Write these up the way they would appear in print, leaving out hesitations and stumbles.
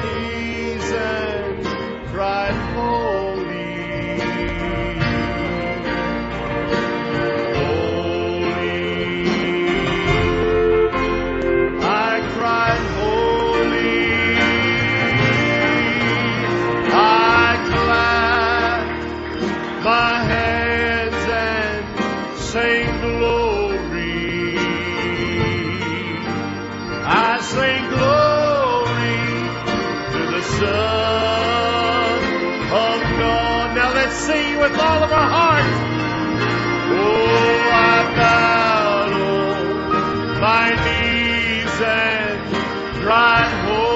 knees and cried, holy. My hands and sing glory. I sing glory to the Son of God. Now let's sing with all of our heart. Oh, I bowed on my knees and cried,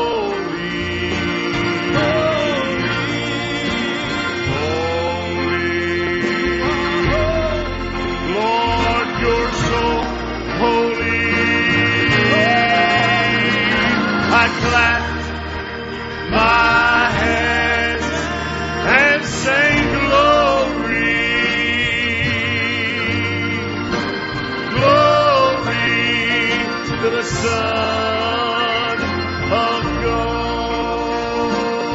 I clapped my hands and sang glory, glory to the Son of God.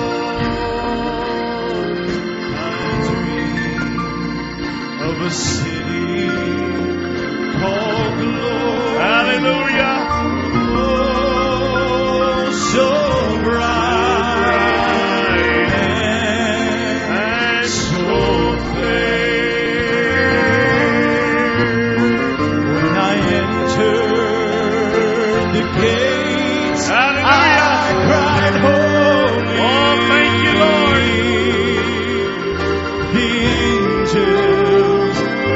I dream of a city called glory. Hallelujah. So bright and so fair. When I entered the gates, hallelujah, I cried, holy. Oh, thank you, Lord. The angels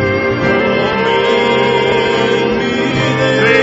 met me there.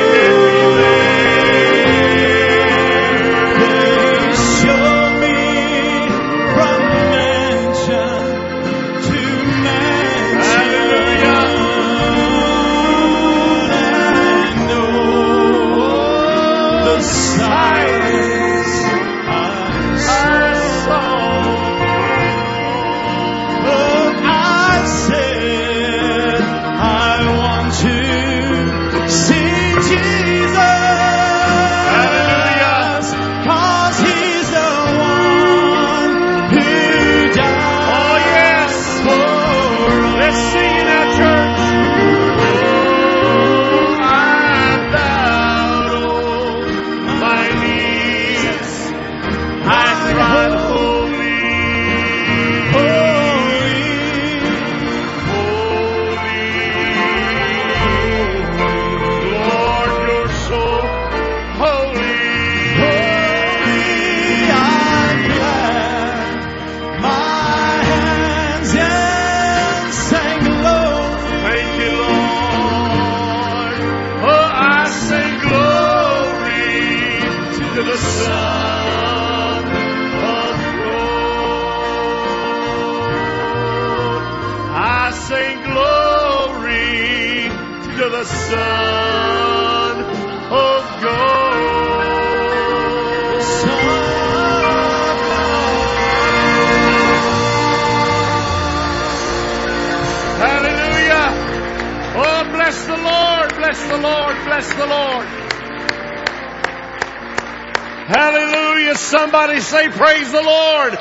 Hallelujah. Somebody say praise the Lord.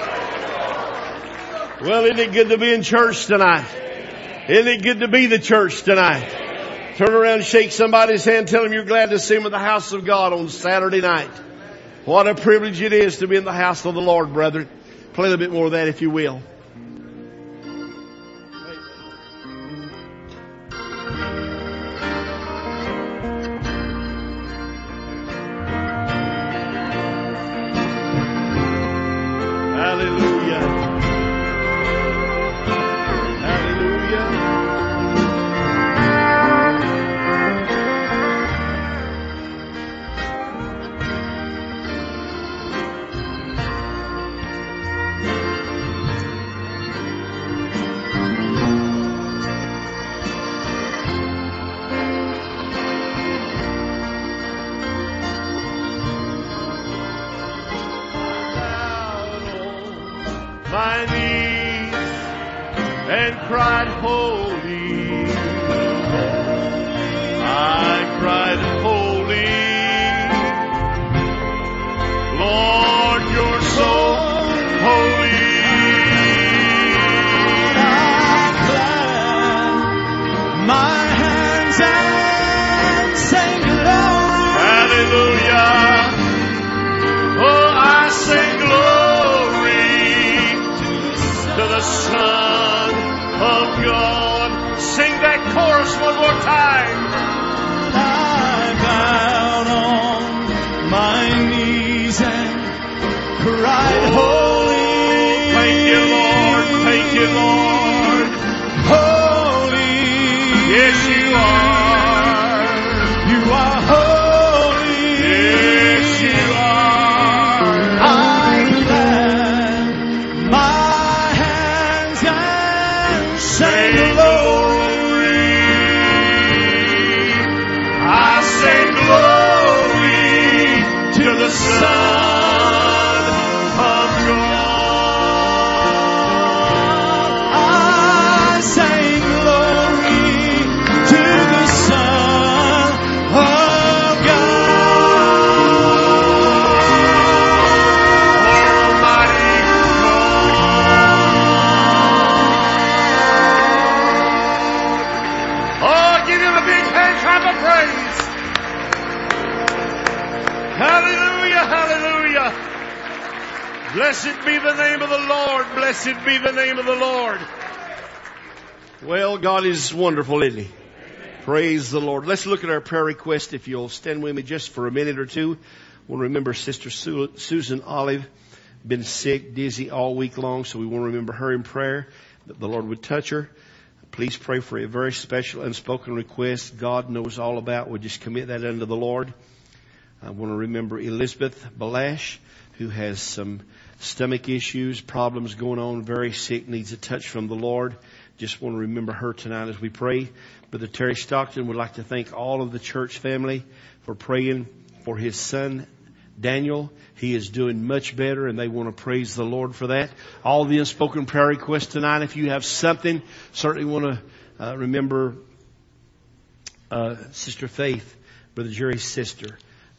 Well, isn't it good to be in church tonight? Isn't it good to be the church tonight? Turn around and shake somebody's hand. Tell them you're glad to see them in the house of God on Saturday night. What a privilege it is to be in the house of the Lord, brethren. Play a little bit more of that if you will. My knees and cried, holy. I cried, holy. Lord, you're so Yes, you are. You are holy. Yes, you are. I clap my hands and sing glory. I sing glory to the Son of God. I sing glory to the Son of God. Almighty God. Oh, give him a big hand clap of praise. Hallelujah, hallelujah. Blessed be the name of the Lord. Blessed be the name of the Lord. Well, God is wonderful, isn't He? Praise the Lord. Let's look at our prayer request. If you'll stand with me just for a minute or two. We'll remember Sister Susan Olive, been sick, dizzy all week long, so we want to remember her in prayer, that the Lord would touch her. Please pray for a very special unspoken request God knows all about. We'll just commit that unto the Lord. I want to remember Elizabeth Balash, who has some stomach issues, problems going on, very sick, needs a touch from the Lord. Just want to remember her tonight as we pray. Brother Terry Stockton would like to thank all of the church family for praying for his son, Daniel. He is doing much better, and they want to praise the Lord for that. All the unspoken prayer requests tonight, if you have something, certainly want to remember Sister Faith, Brother Jerry's sister,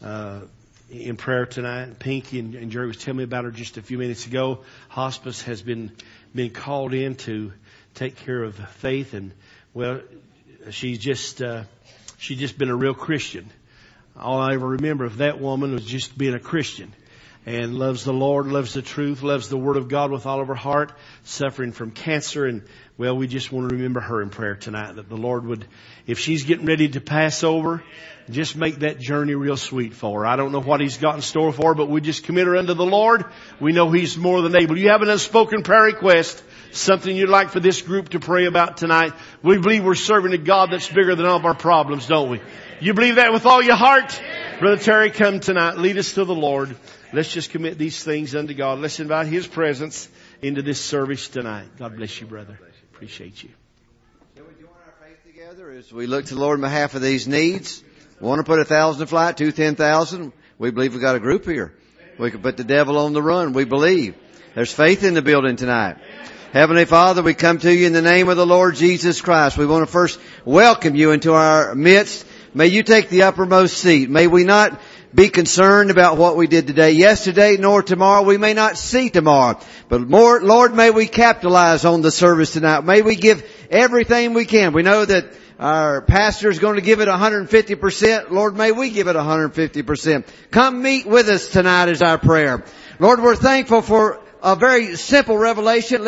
in prayer tonight. Pinky and Jerry was telling me about her just a few minutes ago. Hospice has been called in to take care of Faith, and well, she's just been a real Christian. All I ever remember of that woman was just being a Christian, and loves the Lord, loves the truth, loves the Word of God with all of her heart, suffering from cancer. And well, we just want to remember her in prayer tonight, that the Lord would, if she's getting ready to pass over, just make that journey real sweet for her. I don't know what He's got in store for her, but we just commit her unto the Lord. We know He's more than able. You have an unspoken prayer request, something you'd like for this group to pray about tonight. We believe we're serving a God that's bigger than all of our problems, don't we? You believe that with all your heart? Brother Terry, come tonight. Lead us to the Lord. Let's just commit these things unto God. Let's invite His presence into this service tonight. God bless you, brother. Appreciate you. Shall we join our faith together as we look to the Lord on behalf of these needs? Want to put 1,000 to flight, 10,000. We believe we've got a group here. We can put the devil on the run. We believe. There's faith in the building tonight. Heavenly Father, we come to you in the name of the Lord Jesus Christ. We want to first welcome you into our midst. May you take the uppermost seat. May we not be concerned about what we did today, yesterday, nor tomorrow. We may not see tomorrow. But more, Lord, may we capitalize on the service tonight. May we give everything we can. We know that our pastor is going to give it 150%. Lord, may we give it 150%. Come meet with us tonight is our prayer. Lord, we're thankful for a very simple revelation,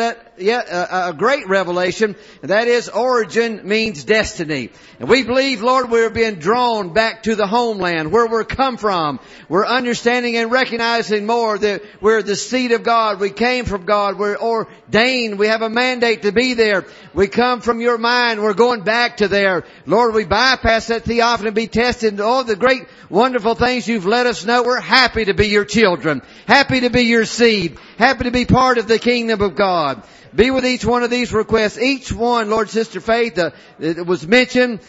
a great revelation, and that is origin means destiny. And we believe, Lord, we're being drawn back to the homeland, where we're come from. We're understanding and recognizing more that we're the seed of God. We came from God. We're ordained. We have a mandate to be there. We come from your mind. We're going back to there. Lord, we bypass that theophany and be tested and all the great, wonderful things you've let us know. We're happy to be your children. Happy to be your seed. Happy to be part of the kingdom of God. Be with each one of these requests. Each one, Lord, Sister Faith, it was mentioned.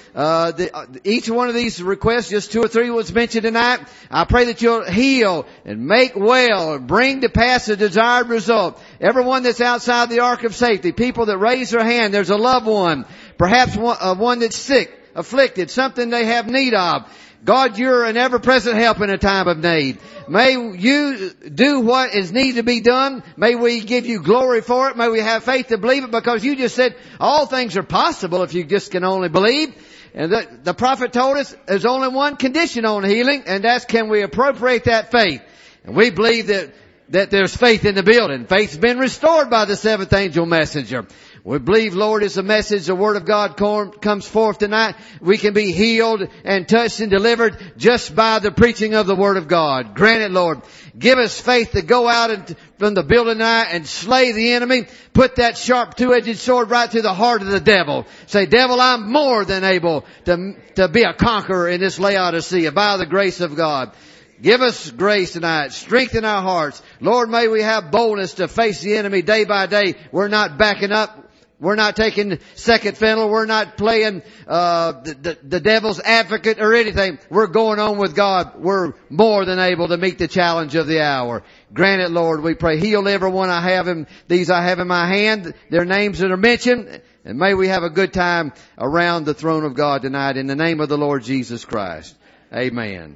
Each one of these requests, just 2 or 3 was mentioned tonight. I pray that you'll heal and make well and bring to pass a desired result. Everyone that's outside the ark of safety, people that raise their hand, there's a loved one, perhaps one that's sick, afflicted, something they have need of. God, you're an ever-present help in a time of need. May you do what is needed to be done. May we give you glory for it. May we have faith to believe it, because you just said all things are possible if you just can only believe. And the prophet told us there's only one condition on healing, and that's, can we appropriate that faith? And we believe that there's faith in the building. Faith's been restored by the 7th angel messenger. We believe, Lord, as the message, the Word of God comes forth tonight, we can be healed and touched and delivered just by the preaching of the Word of God. Grant it, Lord. Give us faith to go out from the building tonight and slay the enemy. Put that sharp two-edged sword right through the heart of the devil. Say, devil, I'm more than able to be a conqueror in this Laodicea by the grace of God. Give us grace tonight. Strengthen our hearts. Lord, may we have boldness to face the enemy day by day. We're not backing up. We're not taking second fiddle. We're not playing the devil's advocate or anything. We're going on with God. We're more than able to meet the challenge of the hour. Grant it, Lord, we pray. Heal everyone I have in my hand. Their names that are mentioned. And may we have a good time around the throne of God tonight in the name of the Lord Jesus Christ. Amen.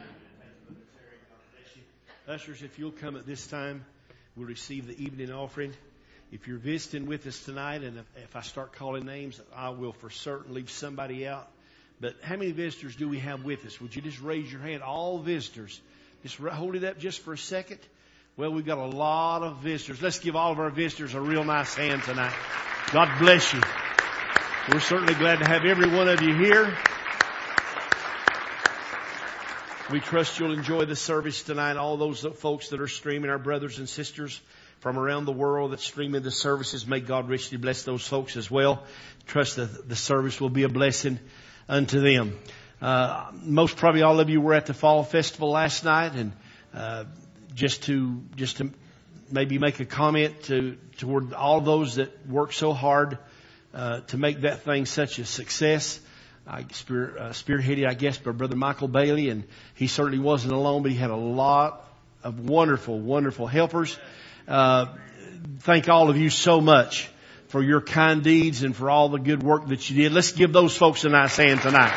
Ushers, if you'll come at this time, we'll receive the evening offering. If you're visiting with us tonight, and if I start calling names, I will for certain leave somebody out. But how many visitors do we have with us? Would you just raise your hand? All visitors. Just hold it up just for a second. Well, we've got a lot of visitors. Let's give all of our visitors a real nice hand tonight. God bless you. We're certainly glad to have every one of you here. We trust you'll enjoy the service tonight. All those folks that are streaming, our brothers and sisters from around the world that stream in the services, may God richly bless those folks as well. Trust that the service will be a blessing unto them. Most probably all of you were at the Fall Festival last night, and just to maybe make a comment toward all those that work so hard to make that thing such a success. Spearheaded, I guess, by Brother Michael Bailey, and he certainly wasn't alone, but he had a lot of wonderful, wonderful helpers. Thank all of you so much for your kind deeds and for all the good work that you did. Let's give those folks a nice hand tonight.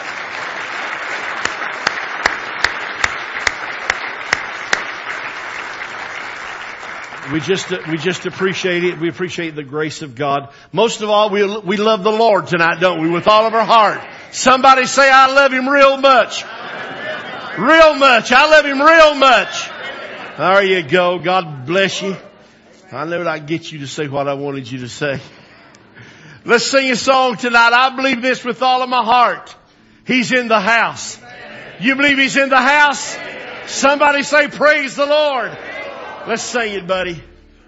We just appreciate it. We appreciate the grace of God. Most of all, we love the Lord tonight, don't we? With all of our heart. Somebody say, I love Him real much. Real much. I love Him real much. There you go. God bless you. I know I get you to say what I wanted you to say. Let's sing a song tonight. I believe this with all of my heart. He's in the house. You believe He's in the house? Somebody say, praise the Lord. Let's sing it, buddy.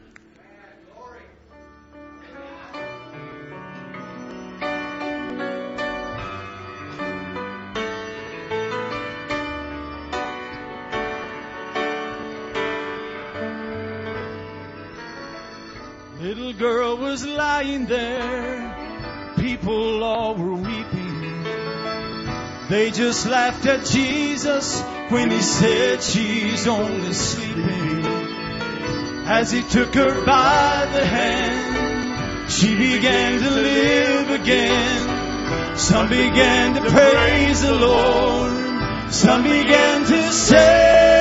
Little girl was lying there. People all were weeping. They just laughed at Jesus when He said she's only sleeping. As He took her by the hand, she began to live again. Some began to praise the Lord. Some began to say,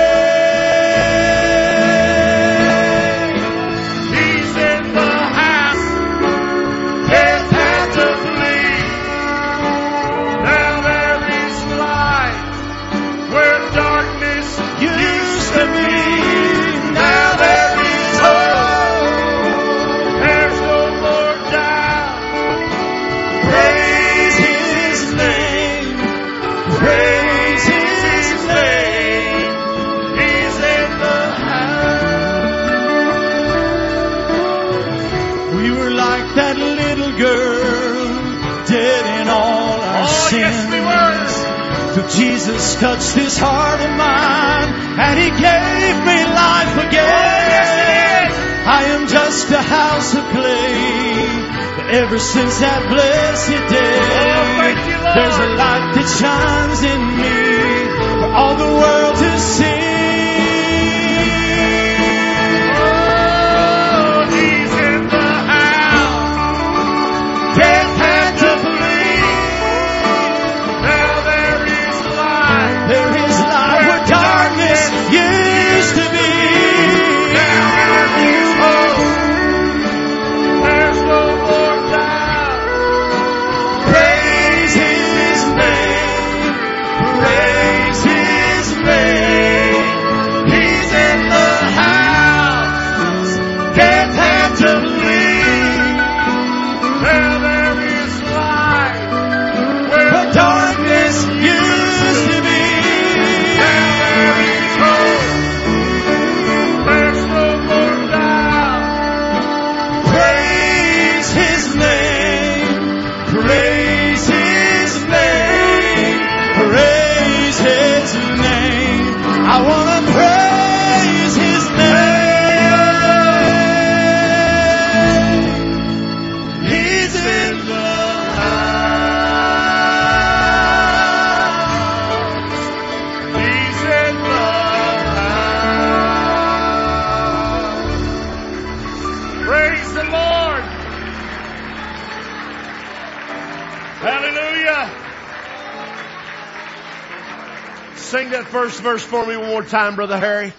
Jesus touched this heart of mine, and He gave me life again. I am just a house of clay, but ever since that blessed day, there's a light that shines in me for all the world to see. Oh, He's in the house. Death had to flee. Now there is light where darkness used to be. Now there is hope. There's no more doubt. Praise His name. Praise His name. gonna praise His name. He's in the house. He's in the house. Praise the Lord. Hallelujah. Sing that first verse for me one more time, Brother Harry.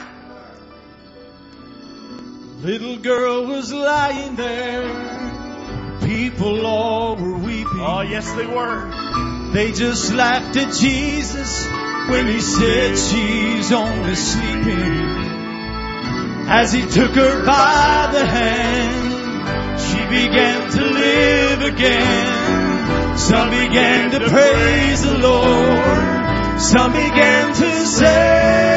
Little girl was lying there. People all were weeping. Oh, yes, they were. They just laughed at Jesus when He said she's only sleeping. As He took her by the hand, she began to live again. Some began to praise the Lord. Some began to say,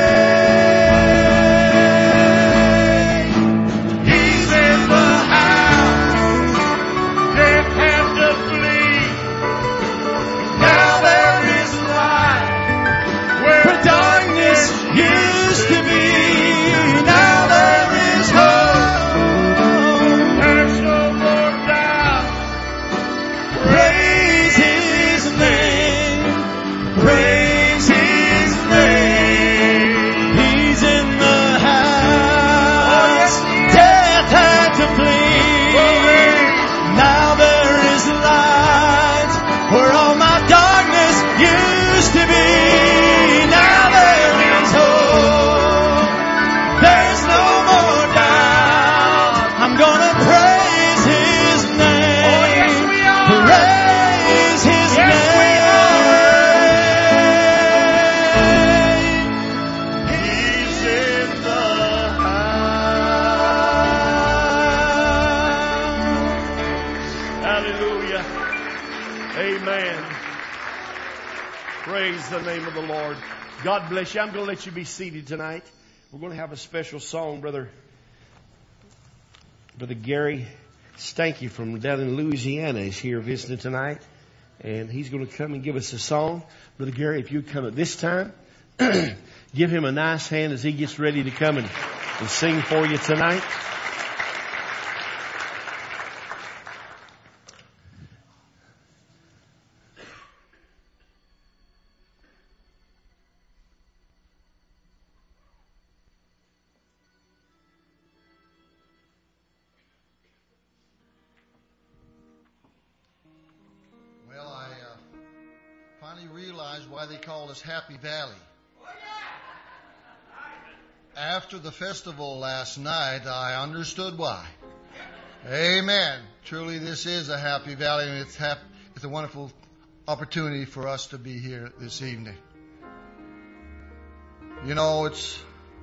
He's in the house. Death had to flee. Now there is light where darkness used to be. Now there is hope. There's no more doubt. Praise His name. Praise His name. He's in the house. Death had to flee. Now there is light where all my darkness used to be. Now there is hope. There's no more doubt. I'm gonna praise His name. Praise His name. He's in the house. Hallelujah. Amen. Praise the name of the Lord. God bless you. I'm going to let you be seated tonight. We're going to have a special song. Brother Gary Stanky from down in Louisiana is here visiting tonight. And he's going to come and give us a song. Brother Gary, if you come at this time, give him a nice hand as he gets ready to come and sing for you tonight. Well, I finally realized why they call us Happy Valley. After the festival last night, I understood why. Amen. Truly, this is a Happy Valley, and it's a wonderful opportunity for us to be here this evening. You know, it's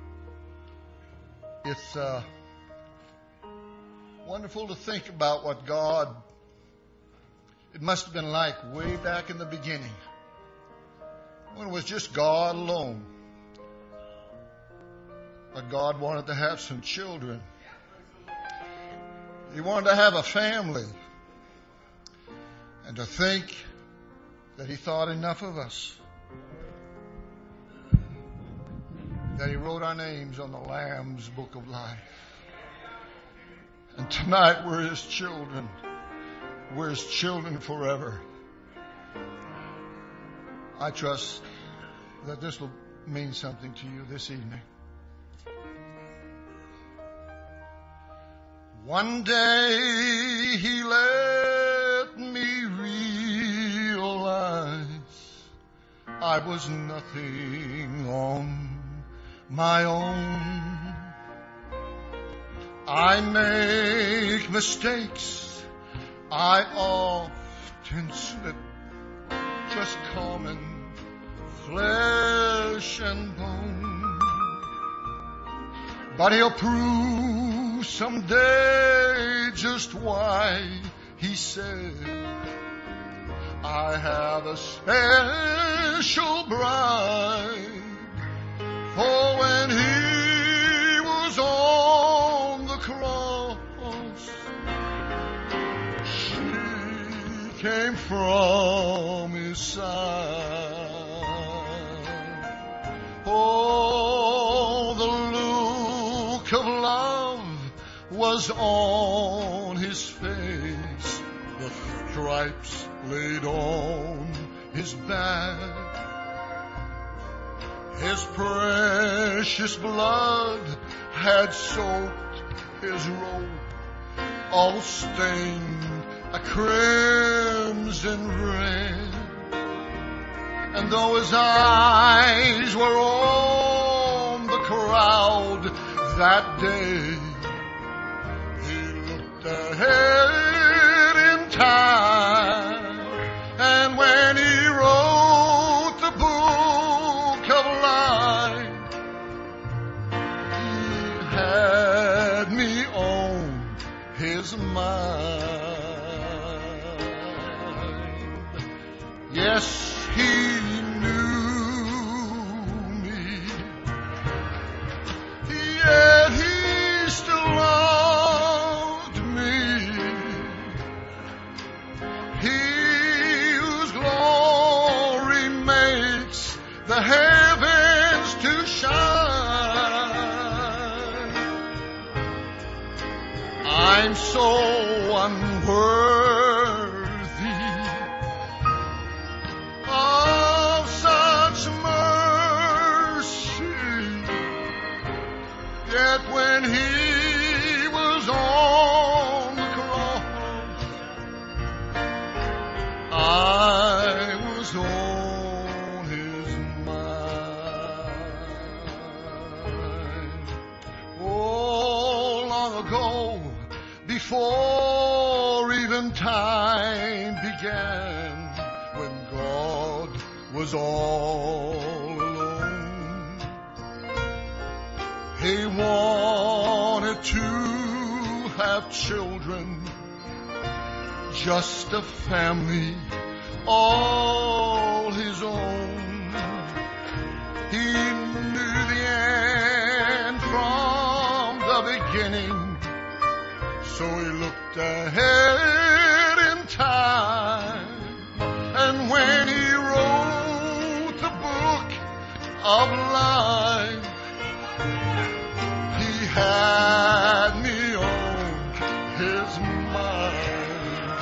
wonderful to think about what God, it must have been like way back in the beginning, when it was just God alone. But God wanted to have some children. He wanted to have a family. And to think that He thought enough of us, that He wrote our names on the Lamb's Book of Life. And tonight we're His children. We're His children forever. I trust that this will mean something to you this evening. One day He let me realize I was nothing on my own. I make mistakes, I often slip, just common flesh and bone. But He'll prove someday just why He said, I have a special bride. For when He was on the cross, she came from His side. Oh, was on his face, the stripes laid on his back. His precious blood had soaked his robe, all stained a crimson red. And though his eyes were on the crowd that day, he looked ahead in time. And when he wrote the book of life, he had me on his mind. Yes, he knew me, yet he still loved me. He whose glory makes the heavens to shine. I'm so unworthy of such mercy, yet when he was on the cross, I was on his mind. Oh, long ago, before even time began, when God was all alone, he wanted to have children, just a family all his own. He knew the end from the beginning, so he looked ahead in time. And when he wrote the book of life, he had me on his mind.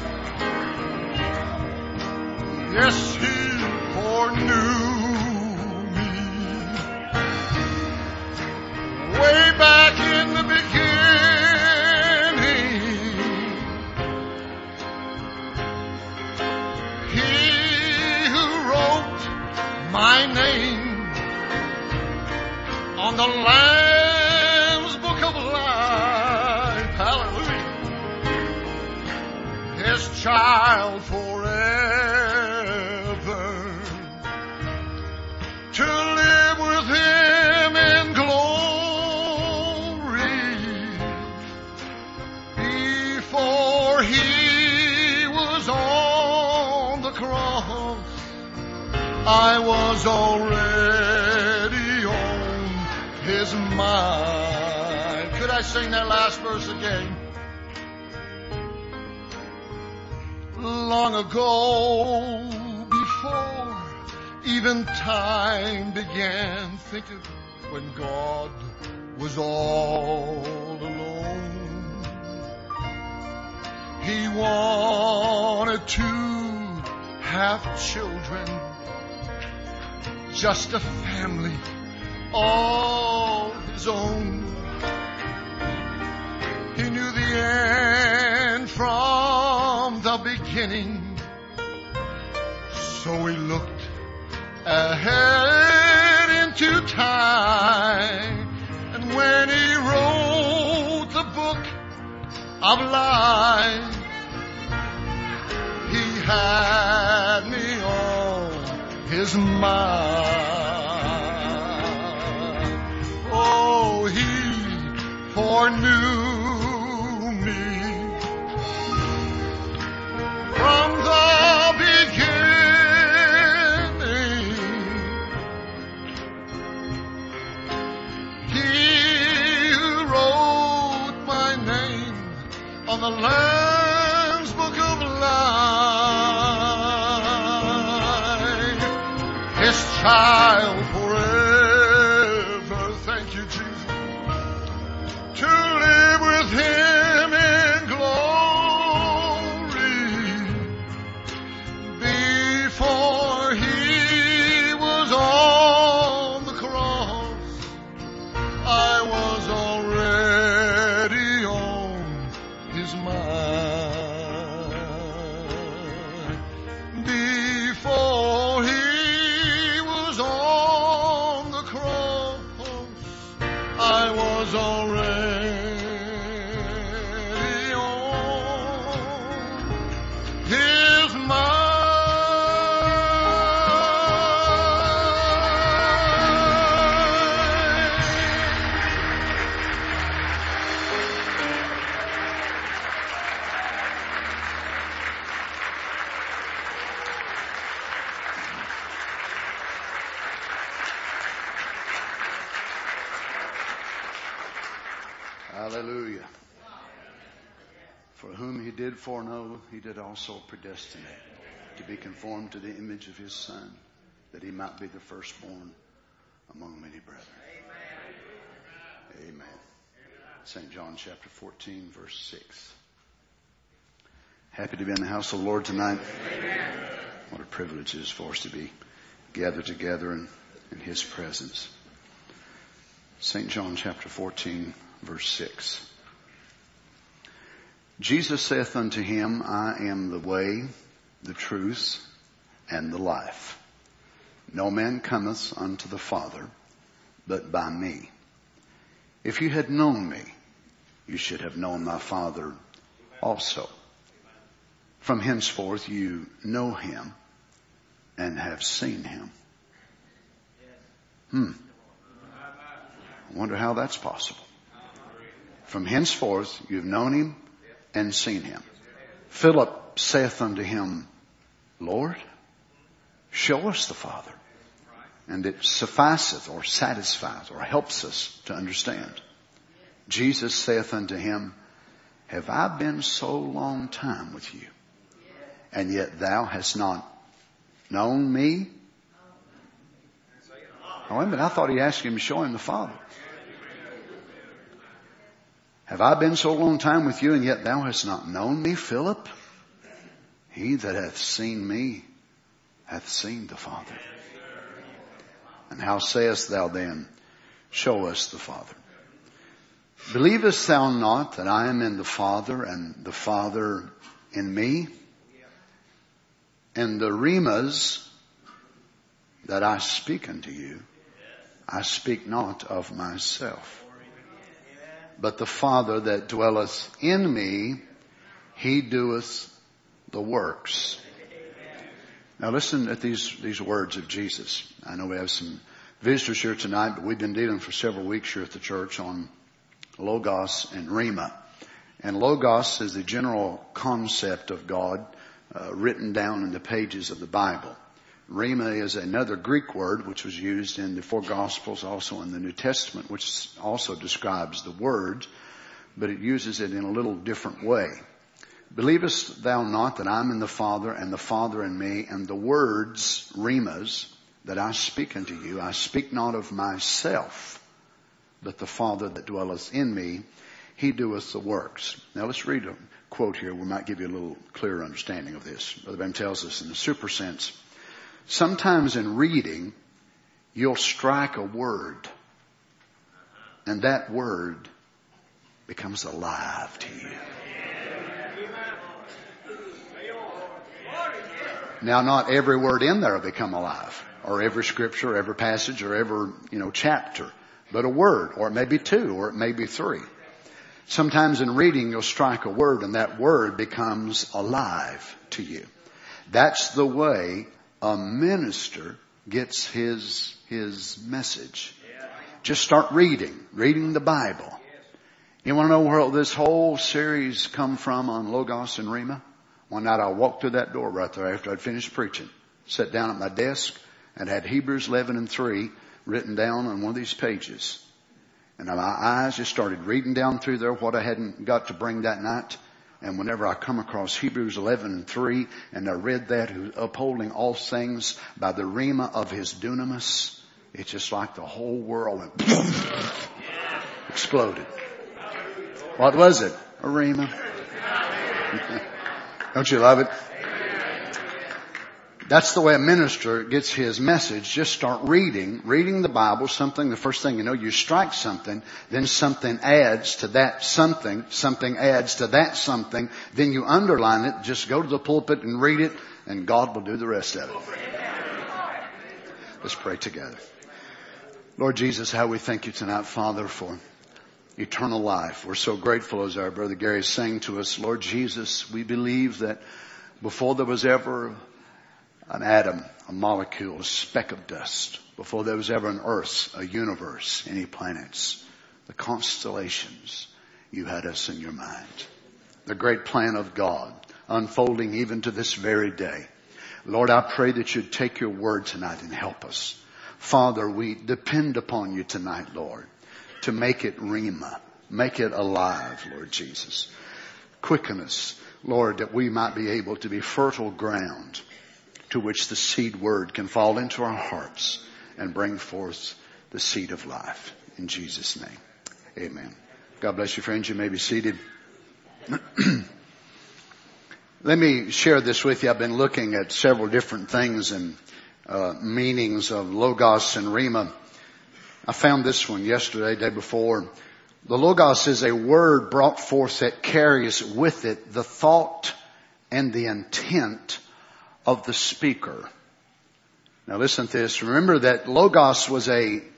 Yes, he foreknew me way back in the beginning. He who wrote my name on the Lamb's book of life, hallelujah, his child forever, to live with him in glory. Before he was on the cross, I was already on his mind. Could I sing that last verse again? Long ago, before even time began, think of when God was all alone. He wanted to have children, just a family all his own. He knew the end from the beginning, so he looked ahead into time. And when he wrote the book of life, he had me on his mind. Oh, he foreknew me from the beginning. He who wrote my name on the Lamb's book of life, his child forever, thank you, Jesus, to live with him was already on his mind. Hallelujah. For whom he did foreknow, he did also predestinate to be conformed to the image of his Son, that he might be the firstborn among many brethren. Amen. St. John chapter 14, verse 6. Happy to be in the house of the Lord tonight. What a privilege it is for us to be gathered together in his presence. St. John chapter 14, verse 6. Jesus saith unto him, I am the way, the truth, and the life. No man cometh unto the Father but by me. If you had known me, you should have known my Father also. From henceforth you know him and have seen him. I wonder how that's possible. From henceforth you've known him and seen him. Philip saith unto him, Lord, show us the Father, and it sufficeth or satisfies or helps us to understand. Jesus saith unto him, have I been so long time with you, and yet thou hast not known me? Oh, wait a minute, I thought he asked him to show him the Father. Have I been so long time with you, and yet thou hast not known me, Philip? He that hath seen me hath seen the Father. And how sayest thou then, show us the Father? Believest thou not that I am in the Father, and the Father in me? And the rhemas that I speak unto you, I speak not of myself. But the Father that dwelleth in me, he doeth the works. Now listen at these words of Jesus. I know we have some visitors here tonight, but we've been dealing for several weeks here at the church on Logos and Rhema. And Logos is the general concept of God written down in the pages of the Bible. Rhema is another Greek word which was used in the four Gospels, also in the New Testament, which also describes the Word, but it uses it in a little different way. Believest thou not that I am in the Father, and the Father in me, and the words, rhemas, that I speak unto you, I speak not of myself, but the Father that dwelleth in me, he doeth the works. Now let's read a quote here. We might give you a little clearer understanding of this. Brother Ben tells us in the super sense, sometimes in reading, you'll strike a word, and that word becomes alive to you. Now, not every word in there will become alive, or every scripture, every passage, or every, chapter, but a word, or it may be two, or it may be three. Sometimes in reading, you'll strike a word, and that word becomes alive to you. That's the way a minister gets his message. Just start reading the Bible. You want to know where this whole series come from on Logos and Rhema? One night I walked through that door right there after I'd finished preaching, sat down at my desk and had Hebrews 11:3 written down on one of these pages. And my eyes just started reading down through there what I hadn't got to bring that night. And whenever I come across Hebrews 11:3 and I read that, who's upholding all things by the rhema of his dunamis, it's just like the whole world went exploded. What was it? A rhema. Don't you love it? That's the way a minister gets his message. Just start reading the Bible, the first thing you know, you strike something, then something adds to that something adds to that something, then you underline it, just go to the pulpit and read it, and God will do the rest of it. Let's pray together. Lord Jesus, how we thank you tonight, Father, for eternal life. We're so grateful, as our brother Gary sang to us, Lord Jesus, we believe that before there was ever an atom, a molecule, a speck of dust, before there was ever an earth, a universe, any planets, the constellations, you had us in your mind. The great plan of God unfolding even to this very day. Lord, I pray that you'd take your word tonight and help us. Father, we depend upon you tonight, Lord, to make it rhema, make it alive, Lord Jesus. Quicken us, Lord, that we might be able to be fertile ground to which the seed word can fall into our hearts and bring forth the seed of life. In Jesus' name, amen. God bless you, friends. You may be seated. Let me share this with you. I've been looking at several different things and meanings of Logos and Rhema. I found this one yesterday, day before. The Logos is a word brought forth that carries with it the thought and the intent of the speaker. Now listen to this. Remember that Logos was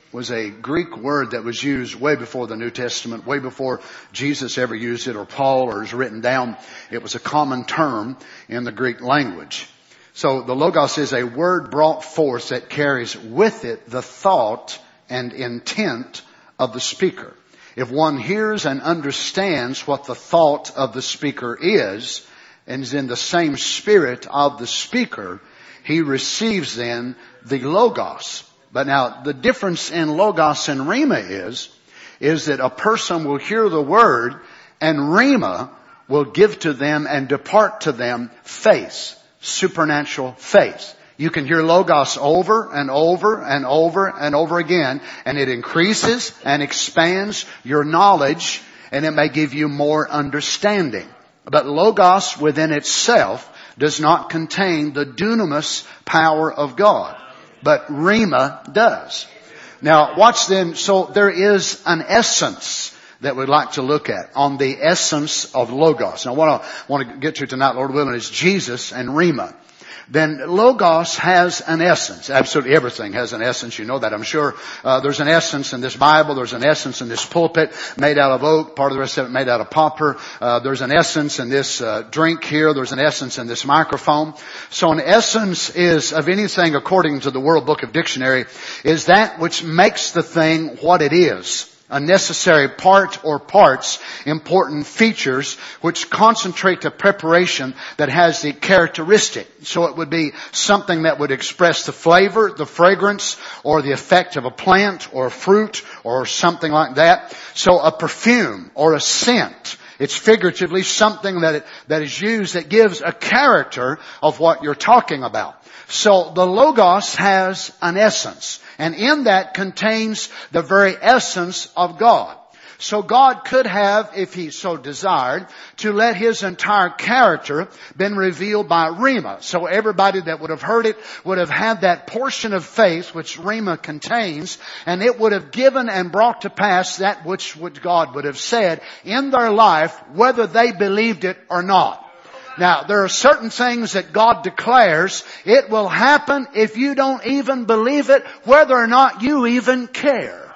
a Greek word that was used way before the New Testament, way before Jesus ever used it or Paul or is written down. It was a common term in the Greek language. So the Logos is a word brought forth that carries with it the thought and intent of the speaker. If one hears and understands what the thought of the speaker is and is in the same spirit of the speaker, he receives then the Logos. But now the difference in Logos and Rhema is that a person will hear the word and Rhema will give to them and depart to them faith, supernatural faith. You can hear Logos over and over and over and over again, and it increases and expands your knowledge, and it may give you more understanding. But Logos within itself does not contain the dunamis power of God. But Rhema does. Now watch then. So there is an essence that we'd like to look at on the essence of Logos. Now what I want to get to tonight, Lord willing, is Jesus and Rhema. Then Logos has an essence. Absolutely everything has an essence. You know that, I'm sure. There's an essence in this Bible. There's an essence in this pulpit made out of oak. Part of the rest of it made out of poplar. There's an essence in this drink here. There's an essence in this microphone. So an essence is of anything, according to the World Book of Dictionary, is that which makes the thing what it is. A necessary part or parts, important features which concentrate the preparation that has the characteristic. So it would be something that would express the flavor, the fragrance, or the effect of a plant or a fruit or something like that. So a perfume or a scent. It's figuratively something that is used that gives a character of what you're talking about. So the Logos has an essence, and in that contains the very essence of God. So God could have, if He so desired, to let His entire character been revealed by Rhema. So everybody that would have heard it would have had that portion of faith which Rhema contains, and it would have given and brought to pass that which God would have said in their life, whether they believed it or not. Now, there are certain things that God declares. It will happen if you don't even believe it, whether or not you even care.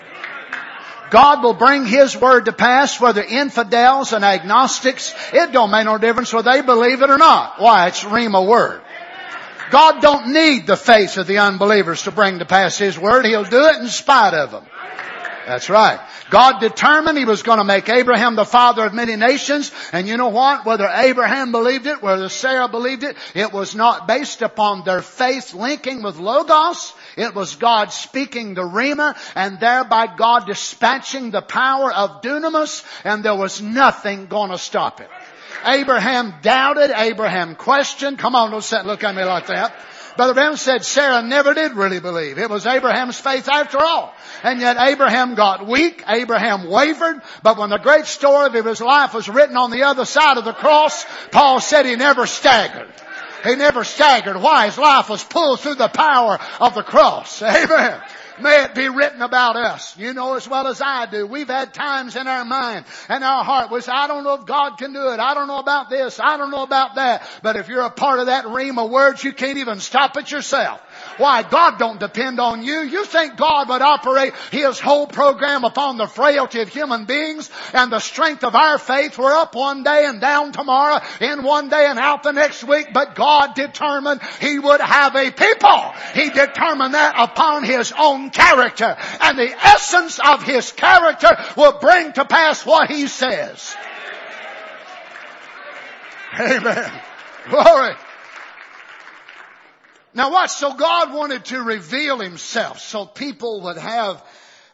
God will bring His word to pass, whether infidels and agnostics, it don't make no difference whether they believe it or not. Why? It's Rhema word. God don't need the faith of the unbelievers to bring to pass His word. He'll do it in spite of them. That's right. God determined He was going to make Abraham the father of many nations. And you know what? Whether Abraham believed it, whether Sarah believed it, it was not based upon their faith linking with Logos. It was God speaking the Rhema, and thereby God dispatching the power of dunamis, and there was nothing going to stop it. Abraham doubted. Abraham questioned. Come on, don't look at me like that. Brother Branham said Sarah never did really believe. It was Abraham's faith after all. And yet Abraham got weak. Abraham wavered. But when the great story of his life was written on the other side of the cross, Paul said he never staggered. He never staggered. Why? His life was pulled through the power of the cross. Amen. May it be written about us. You know as well as I do. We've had times in our mind and our heart we say, I don't know if God can do it. I don't know about this. I don't know about that. But if you're a part of that Rhema words, you can't even stop it yourself. Why? God don't depend on you. You think God would operate His whole program upon the frailty of human beings and the strength of our faith? We're up one day and down tomorrow, in one day and out the next week. But God determined He would have a people. He determined that upon His own character. And the essence of His character will bring to pass what He says. Amen. Glory. Now watch, so God wanted to reveal Himself so people would have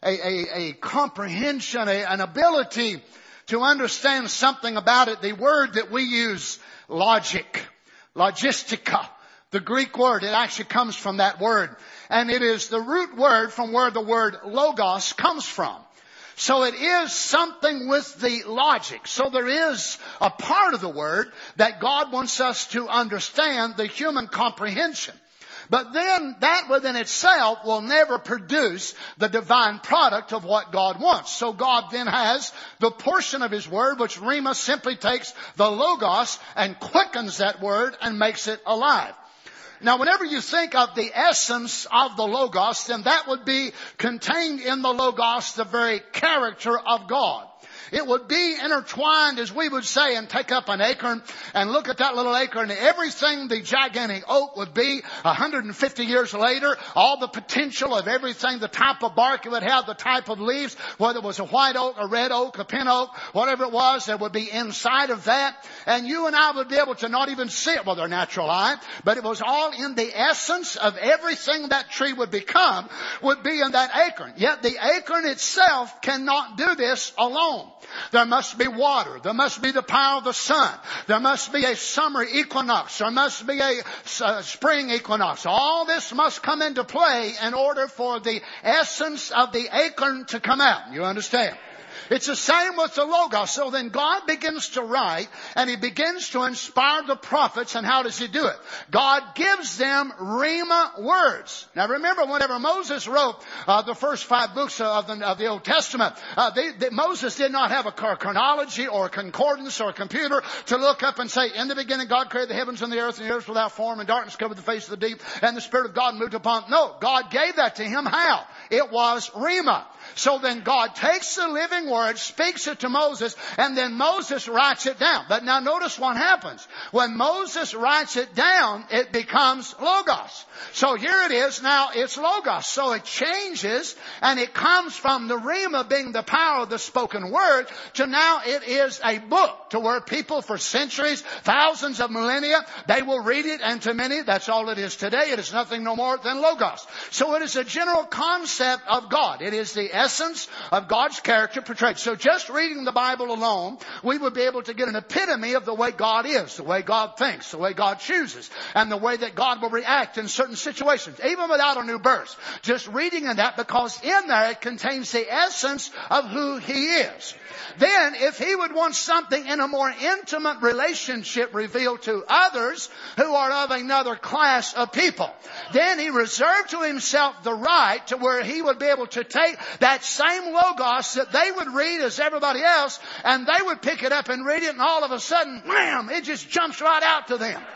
a comprehension, an ability to understand something about it. The word that we use, logic, logistica, the Greek word, it actually comes from that word. And it is the root word from where the word logos comes from. So it is something with the logic. So there is a part of the word that God wants us to understand, the human comprehension. But then that within itself will never produce the divine product of what God wants. So God then has the portion of His word, which Rhema simply takes the logos and quickens that word and makes it alive. Now, whenever you think of the essence of the Logos, then that would be contained in the Logos, the very character of God. It would be intertwined, as we would say, and take up an acorn and look at that little acorn, and everything the gigantic oak would be 150 years later, all the potential of everything, the type of bark it would have, the type of leaves, whether it was a white oak, a red oak, a pin oak, whatever it was, that would be inside of that. And you and I would be able to not even see it with our natural eye, but it was all in the essence of everything that tree would become, would be in that acorn. Yet the acorn itself cannot do this alone. There must be water. There must be the power of the sun. There must be a summer equinox. There must be a spring equinox. All this must come into play in order for the essence of the acorn to come out. You understand? It's the same with the Logos. So then God begins to write and He begins to inspire the prophets. And how does He do it? God gives them Rhema words. Now remember, whenever Moses wrote the first 5 books of the Old Testament, Moses did not have a chronology or a concordance or a computer to look up and say, in the beginning God created the heavens and the earth without form, and darkness covered the face of the deep, and the Spirit of God moved upon. No, God gave that to him. How? It was Rhema. So then God takes the living word, speaks it to Moses, and then Moses writes it down. But now notice what happens. When Moses writes it down, it becomes Logos. So here it is. Now it's Logos. So it changes, and it comes from the Rhema being the power of the spoken word to now it is a book, to where people for centuries, thousands of millennia, they will read it, and to many, that's all it is today. It is nothing no more than Logos. So it is a general concept of God. It is the essence of God's character portrayed. So just reading the Bible alone, we would be able to get an epitome of the way God is, the way God thinks, the way God chooses, and the way that God will react in certain situations, even without a new birth. Just reading in that, because in there it contains the essence of who He is. Then, if He would want something in a more intimate relationship revealed to others who are of another class of people, then He reserved to Himself the right to where He would be able to take that same Logos that they would read as everybody else, and they would pick it up and read it, and all of a sudden, wham, it just jumps right out to them.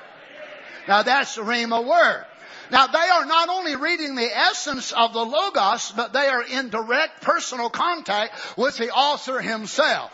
Now that's the Rhema word. Now they are not only reading the essence of the Logos, but they are in direct personal contact with the author himself.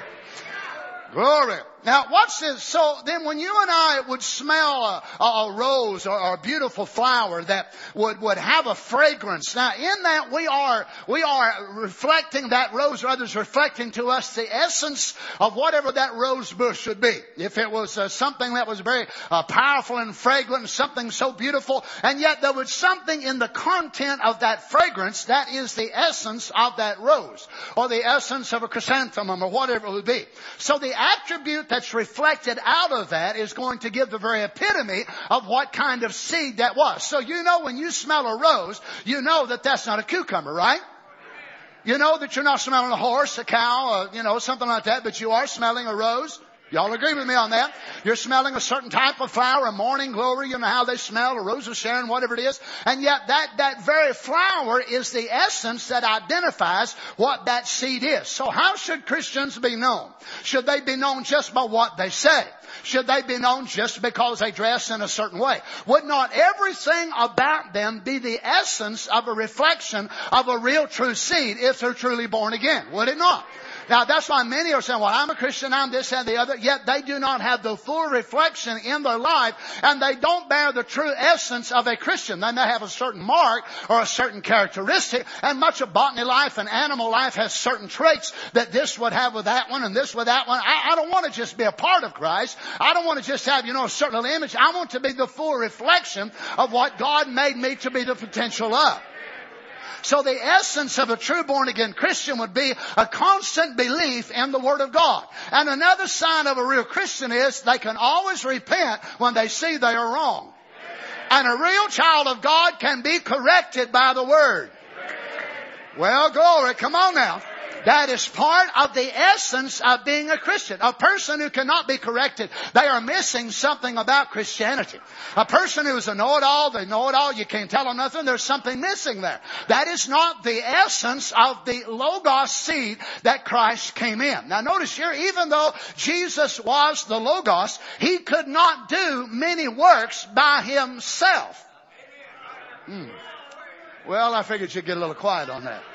Glory. Now watch this. So then when you and I would smell a rose or a beautiful flower that would have a fragrance. Now in that we are reflecting that rose, or others reflecting to us the essence of whatever that rose bush should be. If it was something that was very powerful and fragrant, and something so beautiful, and yet there was something in the content of that fragrance that is the essence of that rose, or the essence of a chrysanthemum, or whatever it would be. So the attribute that's reflected out of that is going to give the very epitome of what kind of seed that was. So you know, when you smell a rose, you know that that's not a cucumber, right? You know that you're not smelling a horse, a cow, something like that, but you are smelling a rose. Y'all agree with me on that? You're smelling a certain type of flower, a morning glory, you know how they smell, a rose of Sharon, whatever it is. And yet that very flower is the essence that identifies what that seed is. So how should Christians be known? Should they be known just by what they say? Should they be known just because they dress in a certain way? Would not everything about them be the essence of a reflection of a real true seed if they're truly born again? Would it not? Now that's why many are saying, well, I'm a Christian, I'm this and the other, yet they do not have the full reflection in their life, and they don't bear the true essence of a Christian. They may have a certain mark or a certain characteristic, and much of botany life and animal life has certain traits that this would have with that one and this with that one. I don't want to just be a part of Christ. I don't want to just have, a certain little image. I want to be the full reflection of what God made me to be the potential of. So the essence of a true born-again Christian would be a constant belief in the Word of God. And another sign of a real Christian is they can always repent when they see they are wrong. And a real child of God can be corrected by the Word. Well, glory, come on now. That is part of the essence of being a Christian. A person who cannot be corrected, they are missing something about Christianity. A person who is a know-it-all, they know it all, you can't tell them nothing, there's something missing there. That is not the essence of the Logos seed that Christ came in. Now notice here, even though Jesus was the Logos, He could not do many works by Himself. Well, I figured you'd get a little quiet on that.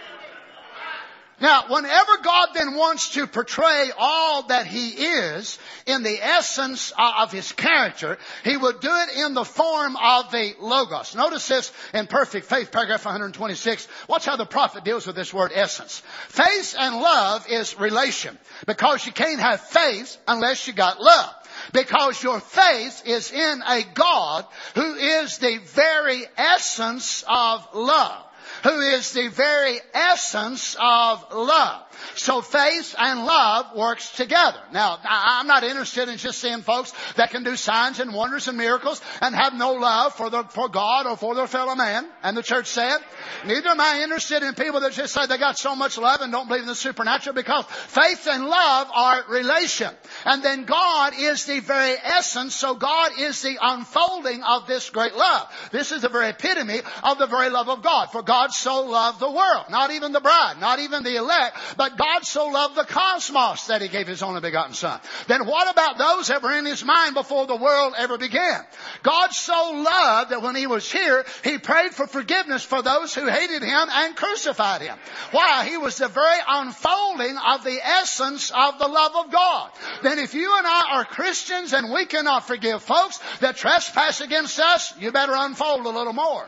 Now, whenever God then wants to portray all that He is in the essence of His character, He would do it in the form of the Logos. Notice this in Perfect Faith, paragraph 126. Watch how the prophet deals with this word essence. Faith and love is relation, because you can't have faith unless you got love. Because your faith is in a God who is the very essence of love. Who is the very essence of love. So faith and love works together. Now, I'm not interested in just seeing folks that can do signs and wonders and miracles and have no love for God or for their fellow man. And the church said, neither am I interested in people that just say they got so much love and don't believe in the supernatural, because faith and love are relation. And then God is the very essence, so God is the unfolding of this great love. This is the very epitome of the very love of God. For God so loved the world, not even the bride, not even the elect, but God so loved the cosmos that He gave His only begotten Son. Then what about those that were in His mind before the world ever began? God so loved that when He was here, He prayed for forgiveness for those who hated Him and crucified Him. Why? He was the very unfolding of the essence of the love of God. Then if you and I are Christians and we cannot forgive folks that trespass against us, you better unfold a little more.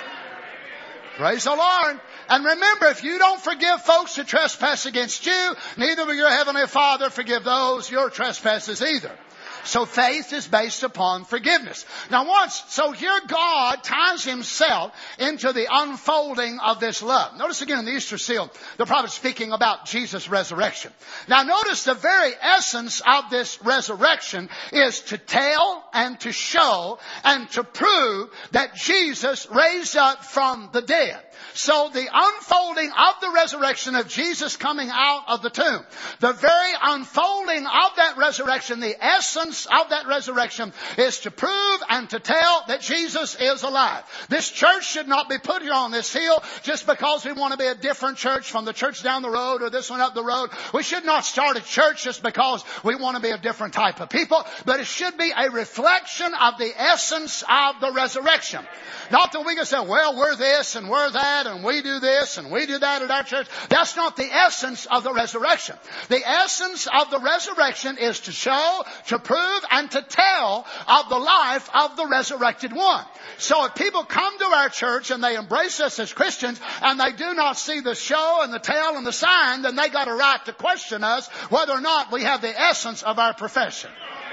Praise the Lord. And remember, if you don't forgive folks who trespass against you, neither will your Heavenly Father forgive those your trespasses either. So faith is based upon forgiveness. Now so here God ties Himself into the unfolding of this love. Notice again in the Easter seal, the prophet speaking about Jesus' resurrection. Now notice the very essence of this resurrection is to tell and to show and to prove that Jesus raised up from the dead. So the unfolding of the resurrection of Jesus coming out of the tomb, the very unfolding of that resurrection, the essence of that resurrection is to prove and to tell that Jesus is alive. This church should not be put here on this hill just because we want to be a different church from the church down the road or this one up the road. We should not start a church just because we want to be a different type of people, but it should be a reflection of the essence of the resurrection. Not that we can say, well, we're this and we're that and we do this and we do that at our church. That's not the essence of the resurrection. The essence of the resurrection is to show, to prove, and to tell of the life of the resurrected one. So if people come to our church and they embrace us as Christians and they do not see the show and the tell and the sign, then they got a right to question us whether or not we have the essence of our profession.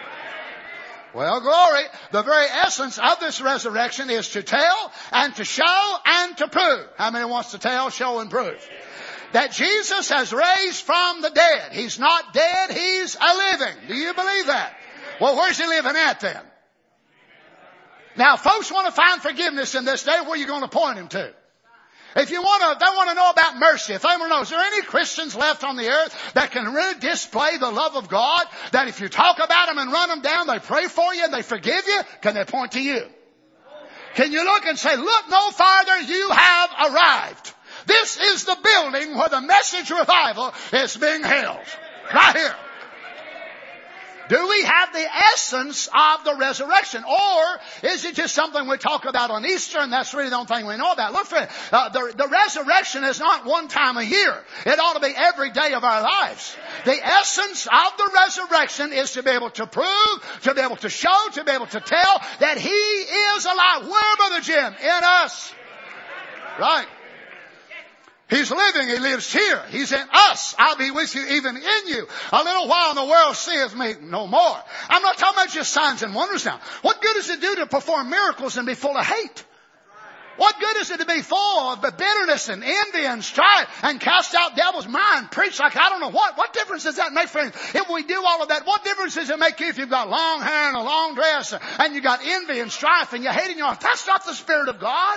Well, glory, the very essence of this resurrection is to tell and to show and to prove. How many wants to tell, show, and prove? That Jesus has raised from the dead. He's not dead, He's a living. Do you believe that? Well, where's He living at then? Now, folks want to find forgiveness in this day. Where are you going to point Him to? If you want to know about mercy, if they want to know, is there any Christians left on the earth that can really display the love of God? That if you talk about them and run them down, they pray for you and they forgive you? Can they point to you? Can you look and say, look no farther, you have arrived. This is the building where the message revival is being held. Right here. Do we have the essence of the resurrection? Or is it just something we talk about on Easter and that's really the only thing we know about? Look, friend, the resurrection is not one time a year. It ought to be every day of our lives. The essence of the resurrection is to be able to prove, to be able to show, to be able to tell that He is alive. Where, Brother Jim? In us. Right. He's living. He lives here. He's in us. I'll be with you, even in you. A little while and the world seeth me no more. I'm not talking about just signs and wonders now. What good does it do to perform miracles and be full of hate? What good is it to be full of bitterness and envy and strife and cast out devils' mind, preach like I don't know what? What difference does that make, friends? If we do all of that, what difference does it make you if you've got long hair and a long dress and you got envy and strife and you're hating your life? That's not the Spirit of God.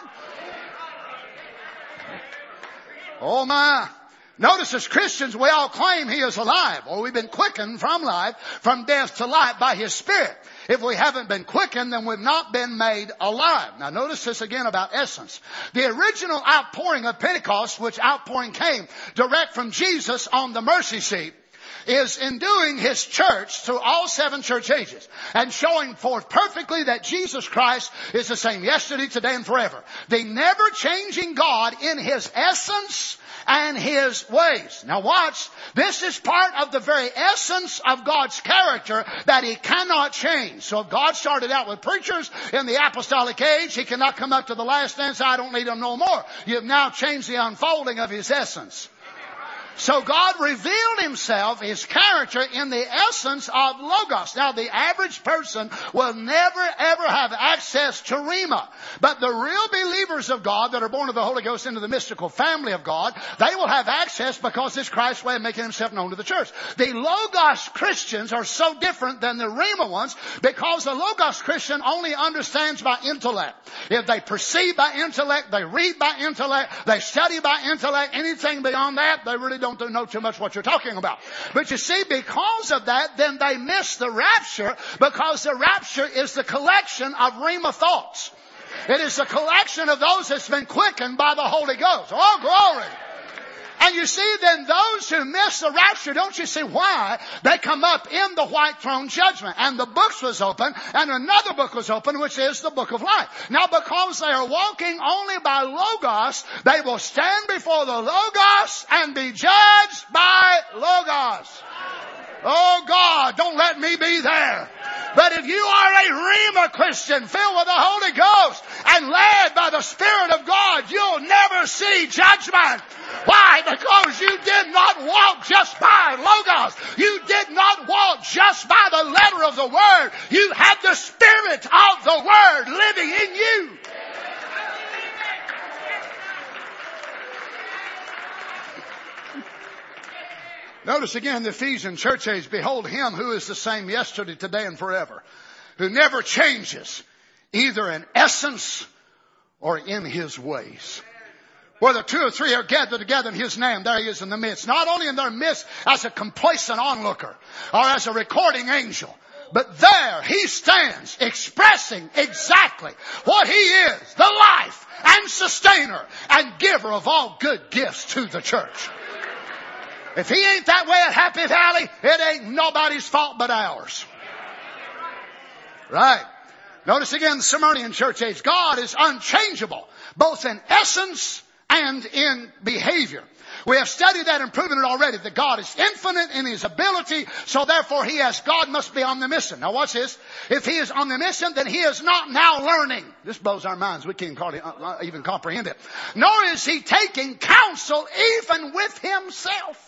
Oh my. Notice as Christians we all claim He is alive, or we've been quickened from life, from death to life by His Spirit. If we haven't been quickened, then we've not been made alive. Now notice this again about essence. The original outpouring of Pentecost, which outpouring came direct from Jesus on the mercy seat, is enduing His church through all 7 church ages and showing forth perfectly that Jesus Christ is the same yesterday, today, and forever. The never changing God in His essence and His ways. Now watch, this is part of the very essence of God's character that He cannot change. So if God started out with preachers in the apostolic age, He cannot come up to the last and say, I don't need them no more. You've now changed the unfolding of His essence. So God revealed Himself, His character, in the essence of Logos. Now the average person will never ever have access to Rhema. But the real believers of God that are born of the Holy Ghost into the mystical family of God, they will have access because it's Christ's way of making Himself known to the church. The Logos Christians are so different than the Rhema ones because the Logos Christian only understands by intellect. If they perceive by intellect, they read by intellect, they study by intellect, anything beyond that, they really don't know too much what you're talking about. But you see, because of that, then they miss the rapture, because the rapture is the collection of Rhema thoughts. It is the collection of those that's been quickened by the Holy Ghost. Oh, glory! And you see, then those who miss the rapture, don't you see why? They come up in the white throne judgment. And the books was open, and another book was open, which is the book of life. Now, because they are walking only by Logos, they will stand before the Logos and be judged by Logos. Oh God, don't let me be there. But if you are a Rhema Christian filled with the Holy Ghost and led by the Spirit of God, you'll never see judgment. Why? Because you did not walk just by Logos. You did not walk just by the letter of the Word. You had the Spirit of the Word living in you. Notice again the Ephesian church age. Behold Him who is the same yesterday, today, and forever. Who never changes, either in essence or in His ways. Whether 2 or 3 are gathered together in His name, there He is in the midst. Not only in their midst as a complacent onlooker or as a recording angel, but there He stands expressing exactly what He is, the life and sustainer and giver of all good gifts to the church. If He ain't that way at Happy Valley, it ain't nobody's fault but ours. Right. Notice again the Smyrnian church age. God is unchangeable, both in essence and in behavior. We have studied that and proven it already, that God is infinite in His ability, so therefore God must be omniscient. Now watch this. If He is omniscient, then He is not now learning. This blows our minds. We can't hardly even comprehend it. Nor is He taking counsel even with Himself.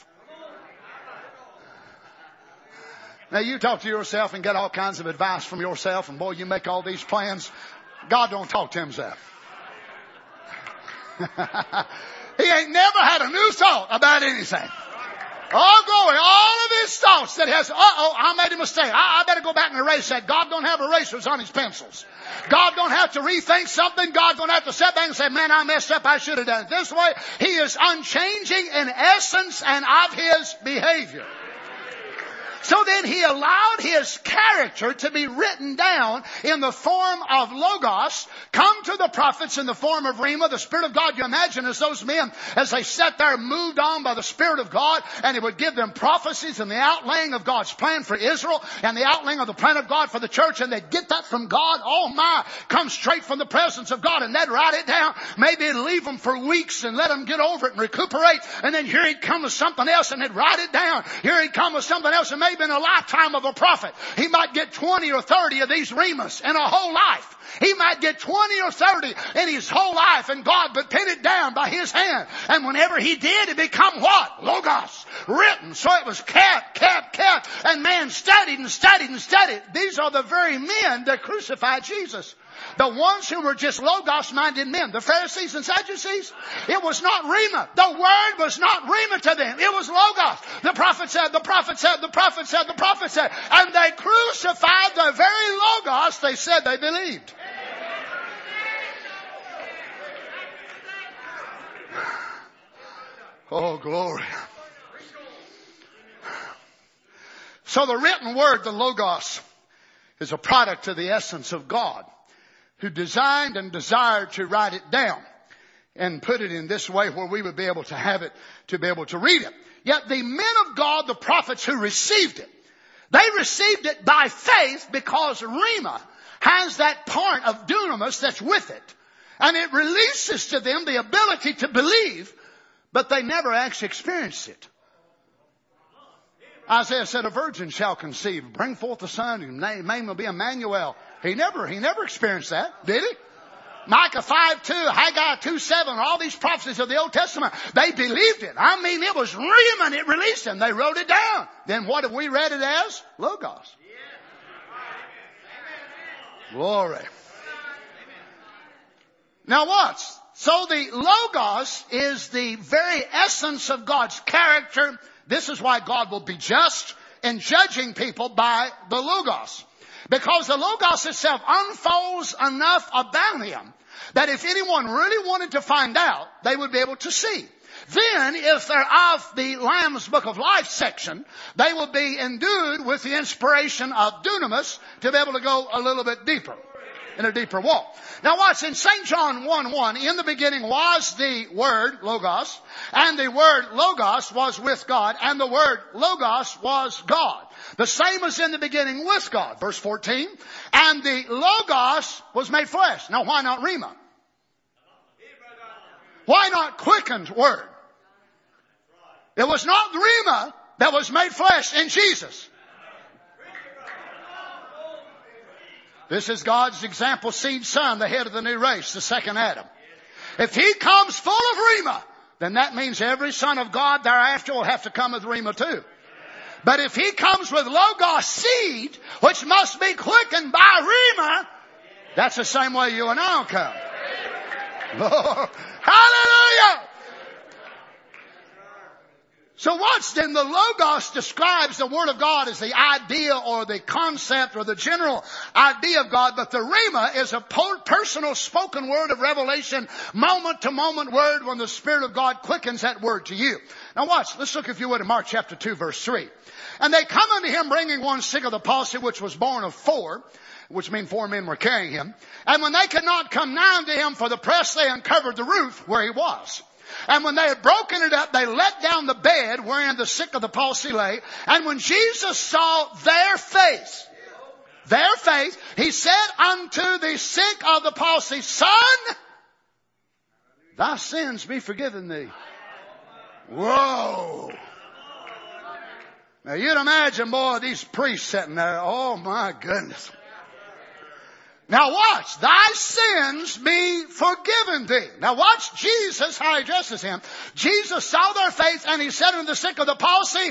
Now you talk to yourself and get all kinds of advice from yourself, and boy, you make all these plans. God don't talk to Himself. He ain't never had a new thought about anything. Oh, glory. All of his thoughts that has, I made a mistake. I better go back and erase that. God don't have erasers on his pencils. God don't have to rethink something. God don't have to sit back and say, man, I messed up. I should have done it this way. He is unchanging in essence and of his behavior. So then he allowed his character to be written down in the form of Logos, come to the prophets in the form of Rhema, the Spirit of God. You imagine as those men, as they sat there moved on by the Spirit of God, and he would give them prophecies and the outlaying of God's plan for Israel and the outlaying of the plan of God for the church, and they'd get that from God. Oh my, come straight from the presence of God, and they'd write it down. Maybe it'd leave them for weeks and let them get over it and recuperate, and then here he'd come with something else and they'd write it down. Here he'd come with something else, and maybe in a lifetime of a prophet, he might get 20 or 30 of these Rhemas in a whole life. He might get 20 or 30 in his whole life, and God would pin it down by his hand. And whenever he did, it become what? Logos. Written. So it was kept. And man studied and studied and studied. These are the very men that crucified Jesus. The ones who were just Logos-minded men, the Pharisees and Sadducees, it was not Rhema. The word was not Rhema to them. It was Logos. The prophet said, the prophet said, the prophet said, the prophet said. And they crucified the very Logos they said they believed. Oh, glory. So the written word, the Logos, is a product of the essence of God, who designed and desired to write it down and put it in this way where we would be able to have it, to be able to read it. Yet the men of God, the prophets who received it, they received it by faith because Rhema has that part of dunamis that's with it. And it releases to them the ability to believe, but they never actually experienced it. Isaiah said, a virgin shall conceive, bring forth a son, and his name will be Emmanuel. He never experienced that, did he? Micah 5:2, Haggai 2:7, all these prophecies of the Old Testament, they believed it. I mean, it was Rhema, and it released them. They wrote it down. Then what have we read it as? Logos. Glory. Now watch. So the Logos is the very essence of God's character. This is why God will be just in judging people by the Logos. Because the Logos itself unfolds enough about him that if anyone really wanted to find out, they would be able to see. Then, if they're of the Lamb's Book of Life section, they will be endued with the inspiration of dunamis to be able to go a little bit deeper, in a deeper walk. Now watch, in St. John 1:1, in the beginning was the Word, Logos, and the Word Logos was with God, and the Word Logos was God. The same was in the beginning with God. Verse 14. And the Logos was made flesh. Now why not Rhema? Why not quickened word? It was not Rhema that was made flesh in Jesus. This is God's example seed son, the head of the new race, the second Adam. If he comes full of Rhema, then that means every son of God thereafter will have to come with Rhema too. But if he comes with Logos seed, which must be quickened by Rhema, that's the same way you and I will come. Oh, hallelujah! So watch then, the Logos describes the Word of God as the idea or the concept or the general idea of God, but the Rhema is a personal spoken word of revelation, moment to moment word when the Spirit of God quickens that word to you. Now watch, let's look if you would in Mark chapter 2 verse 3. And they come unto him bringing one sick of the palsy, which was born of 4, which means 4 men were carrying him. And when they could not come nigh unto him for the press, they uncovered the roof where he was. And when they had broken it up, they let down the bed wherein the sick of the palsy lay. And when Jesus saw their faith, he said unto the sick of the palsy, Son, thy sins be forgiven thee. Whoa. Now you'd imagine, boy, these priests sitting there. Oh my goodness. Now watch, thy sins be forgiven thee. Now watch Jesus, how he addresses him. Jesus saw their faith and he said unto the sick of the palsy,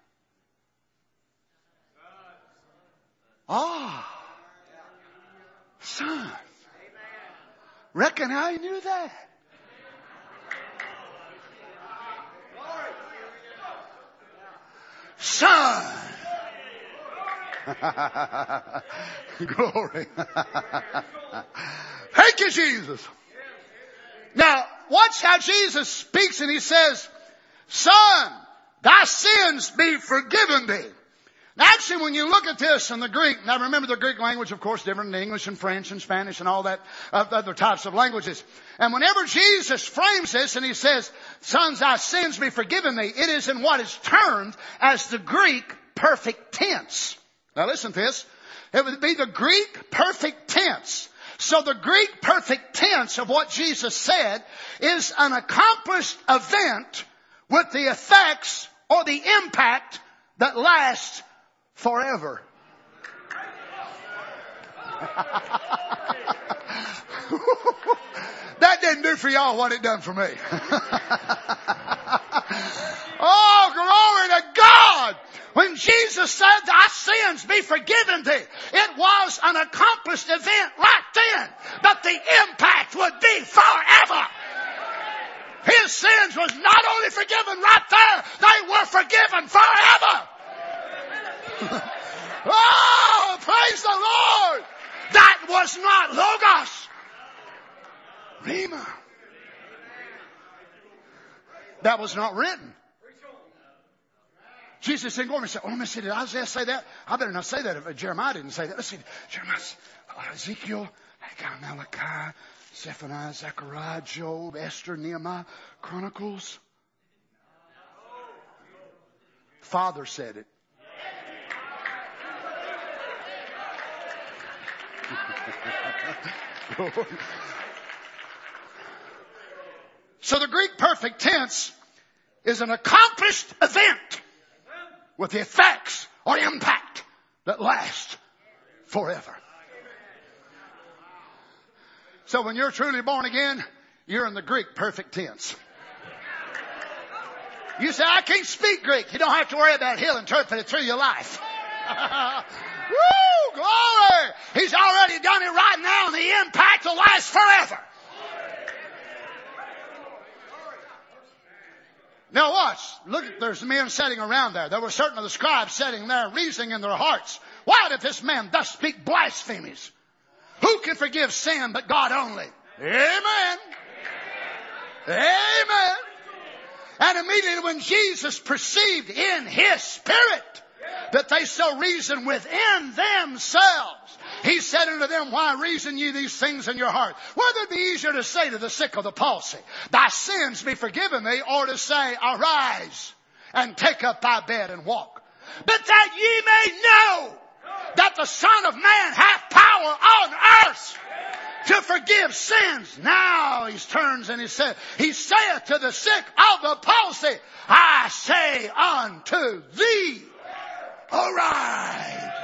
son. Reckon how you knew that? son. Glory. Thank you, Jesus. Now, watch how Jesus speaks and he says, son, thy sins be forgiven thee. Now, actually, when you look at this in the Greek, now remember the Greek language, of course, different than English and French and Spanish and all that other types of languages. And whenever Jesus frames this and he says, sons, thy sins be forgiven thee, it is in what is termed as the Greek perfect tense. Now listen to this. It would be the Greek perfect tense. So the Greek perfect tense of what Jesus said is an accomplished event with the effects or the impact that lasts forever. That didn't do for y'all what it done for me. Oh, glory to God! When Jesus said, thy sins be forgiven thee, it was an accomplished event right then. But the impact would be forever. His sins was not only forgiven right there, they were forgiven forever. Oh, praise the Lord! That was not Logos. Rhema. That was not written. Jesus didn't go over and say, oh, let me see, did Isaiah say that? I better not say that if Jeremiah didn't say that. Let's see, Jeremiah, Ezekiel, Haggai, Malachi, Zephaniah, Zechariah, Job, Esther, Nehemiah, Chronicles. Father said it. So the Greek perfect tense is an accomplished event with the effects or impact that last forever. So when you're truly born again, you're in the Greek perfect tense. You say, I can't speak Greek. You don't have to worry about it. He'll interpret it through your life. Woo! Glory! He's already done it right now, and the impact will last forever. Now watch. Look, there's men sitting around there. There were certain of the scribes sitting there, reasoning in their hearts. Why did this man thus speak blasphemies? Who can forgive sin but God only? Amen. Amen. And immediately when Jesus perceived in his spirit that they so reasoned within themselves, he said unto them, why reason ye these things in your heart? Whether it be easier to say to the sick of the palsy, thy sins be forgiven thee, or to say, arise and take up thy bed and walk. But that ye may know that the Son of Man hath power on earth to forgive sins. Now he turns and he saith to the sick of the palsy, I say unto thee, arise.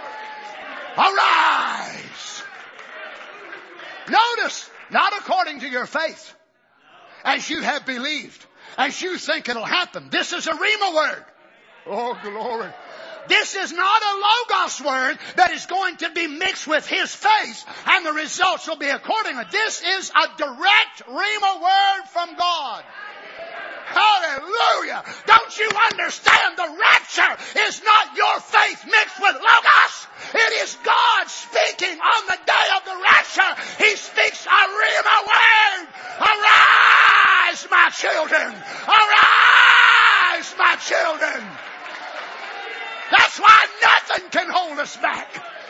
Arise. Notice, not according to your faith, as you have believed, as you think it'll happen. This is a Rhema word. Oh, glory. This is not a Logos word that is going to be mixed with his faith and the results will be accordingly. This is a direct Rhema word from God. Hallelujah. Don't you understand? The rapture is not your faith mixed with Logos. It is God speaking on the day of the rapture. He speaks a Rhema word. Arise, my children. Arise, my children. That's why nothing can hold us back.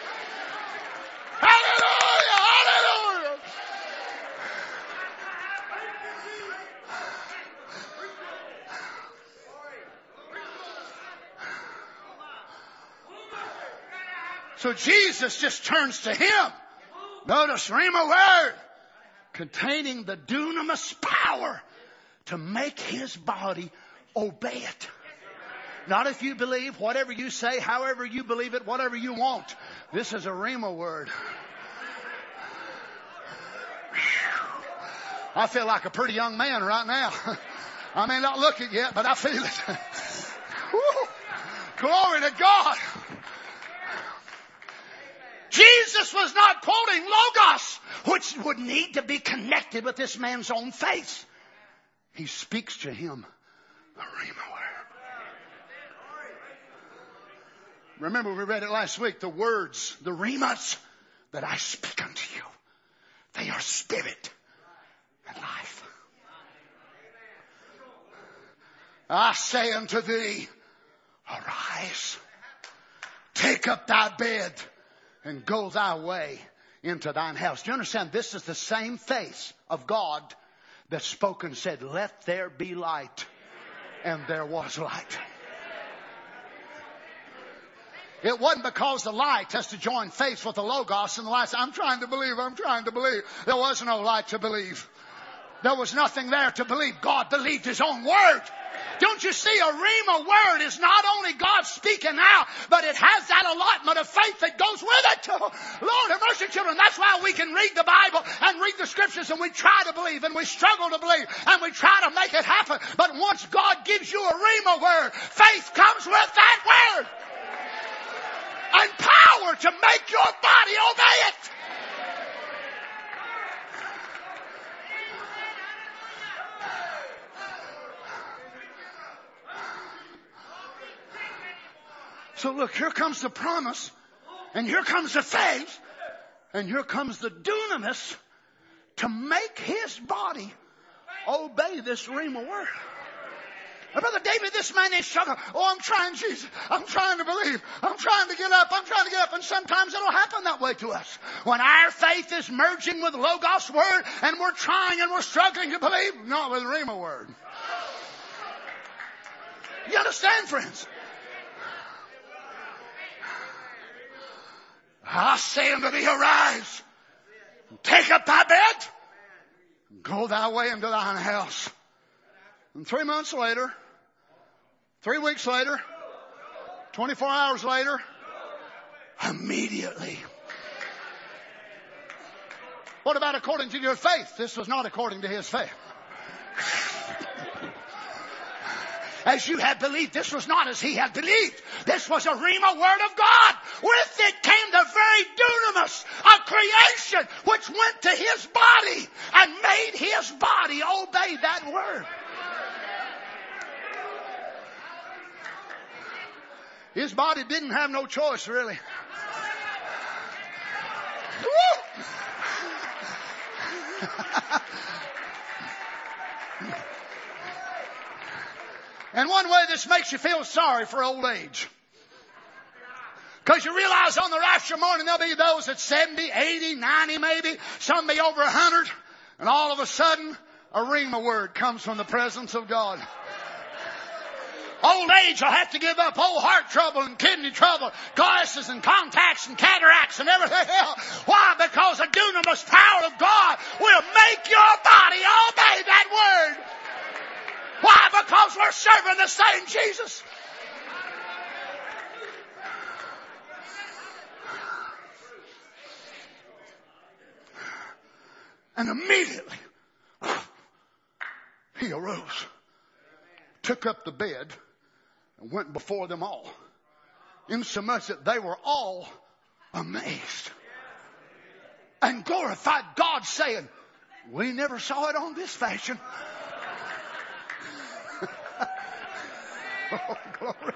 Hallelujah. Hallelujah. So Jesus just turns to him. Notice, Rhema word containing the dunamis power to make his body obey it. Not if you believe, whatever you say, however you believe it, whatever you want. This is a Rhema word. I feel like a pretty young man right now. I may not look it yet, but I feel it. Woo. Glory to God. Jesus was not quoting Logos, which would need to be connected with this man's own faith. He speaks to him a Rhema word. Remember, we read it last week. The words, the rhemas that I speak unto you, they are spirit and life. I say unto thee, arise, take up thy bed, and go thy way into thine house. Do you understand? This is the same face of God that spoke and said, let there be light. And there was light. It wasn't because the light has to join faith with the Logos and the light. I'm trying to believe. There was no light to believe. There was nothing there to believe. God believed His own word. Don't you see, a rhema word is not only God speaking out, but it has that allotment of faith that goes with it. Lord have mercy, children. That's why we can read the Bible and read the scriptures, and we try to believe and we struggle to believe and we try to make it happen. But once God gives you a rhema word, faith comes with that word. And power to make your body obey it. So look, here comes the promise, and here comes the faith, and here comes the dunamis to make his body obey this rhema word. Now, Brother David, this man is struggling. Oh, I'm trying, Jesus. I'm trying to believe. I'm trying to get up. And sometimes it'll happen that way to us. When our faith is merging with Logos word, and we're trying and we're struggling to believe, not with rhema word. You understand, friends? I say unto thee, arise, take up thy bed, and go thy way into thine house. And 3 months later, 3 weeks later, 24 hours later, immediately. What about according to your faith? This was not according to his faith. As you had believed, this was not as he had believed. This was a rhema word of God. With it came the very dunamis of creation, which went to his body and made his body obey that word. His body didn't have no choice, really. And one way this makes you feel sorry for old age. Because you realize on the rapture morning there'll be those at 70, 80, 90 maybe. Some be over 100. And all of a sudden, a rhema word comes from the presence of God. Old age will have to give up old heart trouble and kidney trouble, glasses and contacts and cataracts and everything else. Why? Because the dunamis power of God will make your body obey that word. Why? Because we're serving the same Jesus. And immediately, he arose, took up the bed, and went before them all, insomuch that they were all amazed and glorified God, saying, we never saw it on this fashion. Oh, glory.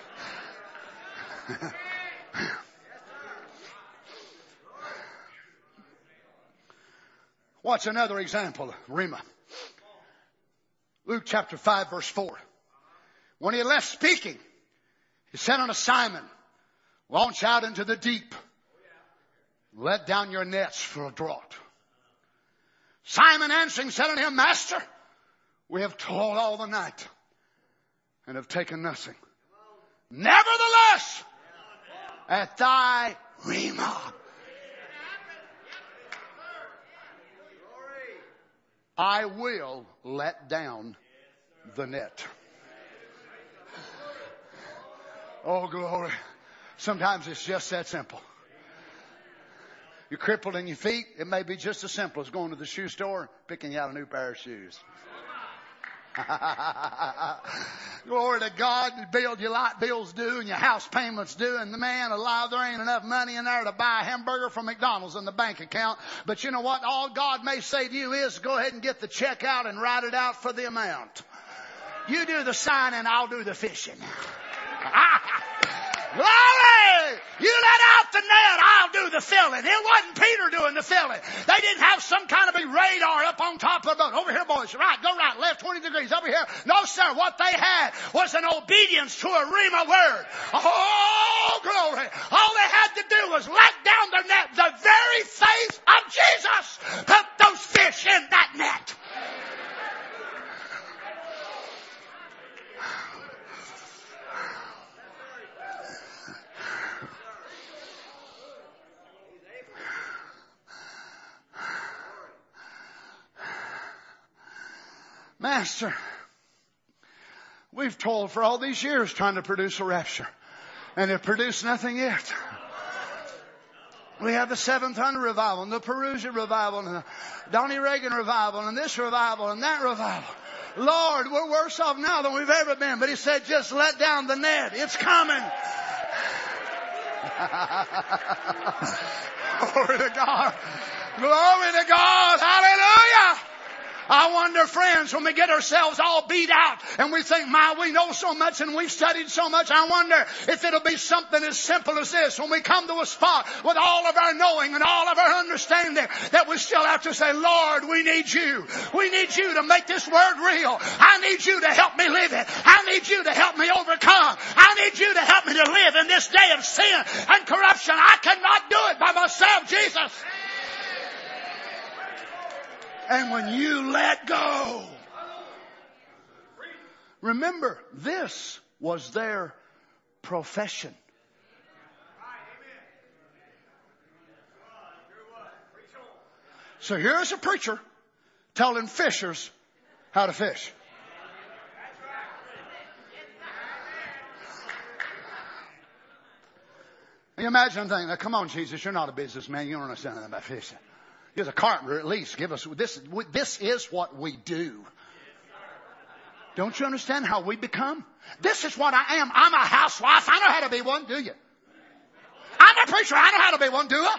What's another example of rhema? Luke chapter 5 verse 4. When he left speaking, he said unto Simon, launch out into the deep. Let down your nets for a draught. Simon answering said unto him, Master, we have toiled all the night and have taken nothing. Nevertheless, at thy rhema, I will let down the net. Oh, glory. Sometimes it's just that simple. You're crippled in your feet. It may be just as simple as going to the shoe store and picking out a new pair of shoes. Glory to God. Your light bills due and your house payments due, and the man alive, there ain't enough money in there to buy a hamburger from McDonald's in the bank account. But you know what? All God may say to you is go ahead and get the check out and write it out for the amount. You do the signing, I'll do the fishing. Glory! You let out the net, I'll do the filling. It wasn't Peter doing the filling. They didn't have some kind of a radar up on top of the boat. Over here, boys. Right, go right, left, 20 degrees. Over here. No, sir. What they had was an obedience to a rhema word. Oh, glory. All they had to do was let down their net. The very faith of Jesus put those fish in that net. Master, we've toiled for all these years trying to produce a rapture, and it produced nothing yet. We have the Seventh Thunder Revival, and the Perusia Revival, and the Donnie Reagan Revival, and this revival, and that revival. Lord, we're worse off now than we've ever been. But He said, just let down the net. It's coming. Glory to God. Glory to God. Hallelujah. I wonder, friends, when we get ourselves all beat out and we think, we know so much and we've studied so much, I wonder if it'll be something as simple as this. When we come to a spot with all of our knowing and all of our understanding, that we still have to say, Lord, we need You. We need You to make this word real. I need You to help me live it. I need You to help me overcome. I need You to help me to live in this day of sin and corruption. I cannot do it by myself, Jesus. And when you let go, remember, this was their profession. So here's a preacher telling fishers how to fish. You imagine thinking, now, come on, Jesus, you're not a businessman. You don't understand anything about fishing. You're a carpenter, at least. Give us this. This is what we do. Don't you understand how we become? This is what I am. I'm a housewife. I know how to be one. Do you? I'm a preacher. I know how to be one. Do I?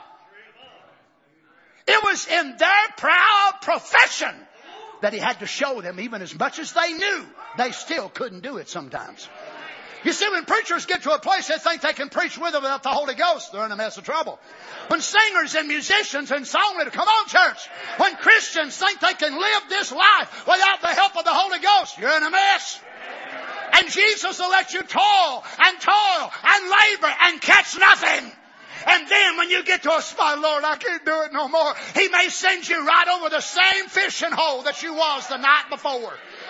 It was in their proud profession that He had to show them, even as much as they knew, they still couldn't do it sometimes. You see, when preachers get to a place they think they can preach with or without the Holy Ghost, they're in a mess of trouble. When singers and musicians and songwriters, come on, church. When Christians think they can live this life without the help of the Holy Ghost, you're in a mess. And Jesus will let you toil and labor and catch nothing. And then when you get to a spot, Lord, I can't do it no more, He may send you right over the same fishing hole that you was the night before.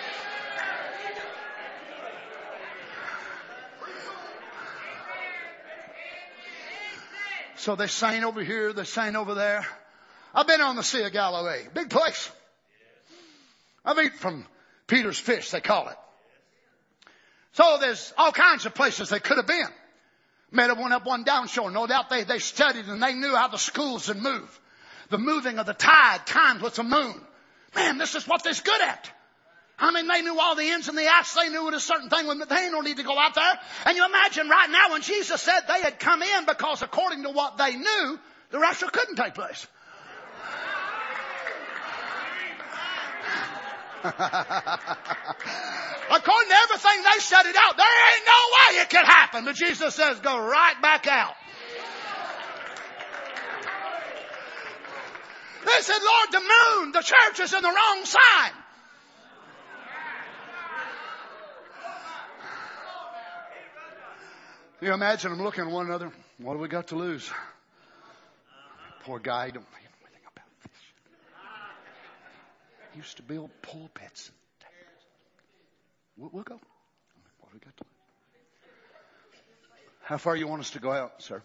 So they sang over here, they sang over there. I've been on the Sea of Galilee. Big place. I've eaten from Peter's fish, they call it. So there's all kinds of places they could have been. Made up one up, one down shore. No doubt they studied and they knew how the schools would move. The moving of the tide timed with the moon. Man, this is what they're good at. I mean, they knew all the ins and the outs. They knew it a certain thing. They ain't no need to go out there. And you imagine right now when Jesus said they had come in because according to what they knew, the rapture couldn't take place. According to everything they studied out, there ain't no way it could happen. But Jesus says, go right back out. They said, Lord, the moon, the church is in the wrong sign. You imagine them looking at one another. What do we got to lose? Poor guy, don't know anything about fish. He used to build pulpits. We'll go. What do we got to lose? How far you want us to go out, sir?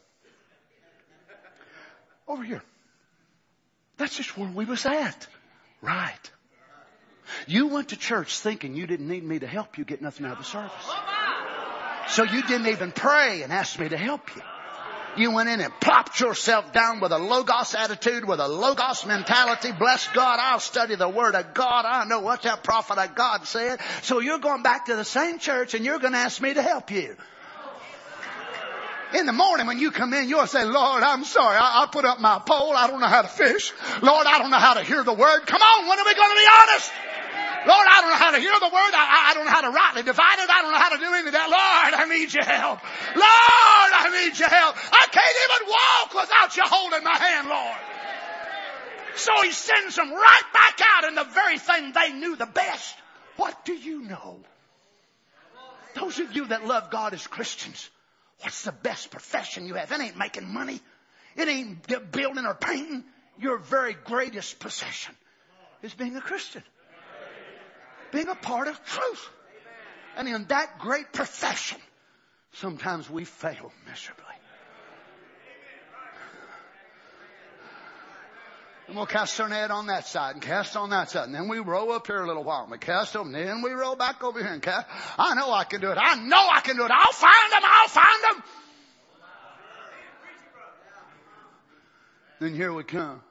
Over here. That's just where we was at. Right. You went to church thinking you didn't need me to help you get nothing out of the service. So you didn't even pray and ask me to help you. You went in and plopped yourself down with a Logos attitude, with a Logos mentality. Bless God, I'll study the Word of God. I know what that prophet of God said. So you're going back to the same church and you're going to ask me to help you. In the morning when you come in, you'll say, Lord, I'm sorry. I put up my pole. I don't know how to fish. Lord, I don't know how to hear the Word. Come on, when are we going to be honest? Lord, I don't know how to hear the Word. I don't know how to rightly divide it. I don't know how to do any of that. Lord, I need your help. Lord, I need your help. I can't even walk without you holding my hand, Lord. So he sends them right back out in the very thing they knew the best. What do you know? Those of you that love God as Christians, what's the best profession you have? It ain't making money. It ain't building or painting. Your very greatest possession is being a Christian. Being a part of truth. And in that great profession, sometimes we fail miserably. And we'll cast our net on that side and cast on that side. And then we roll up here a little while. And we cast over. And then we roll back over here and cast. I know I can do it. I know I can do it. I'll find them. I'll find them. Then here we come.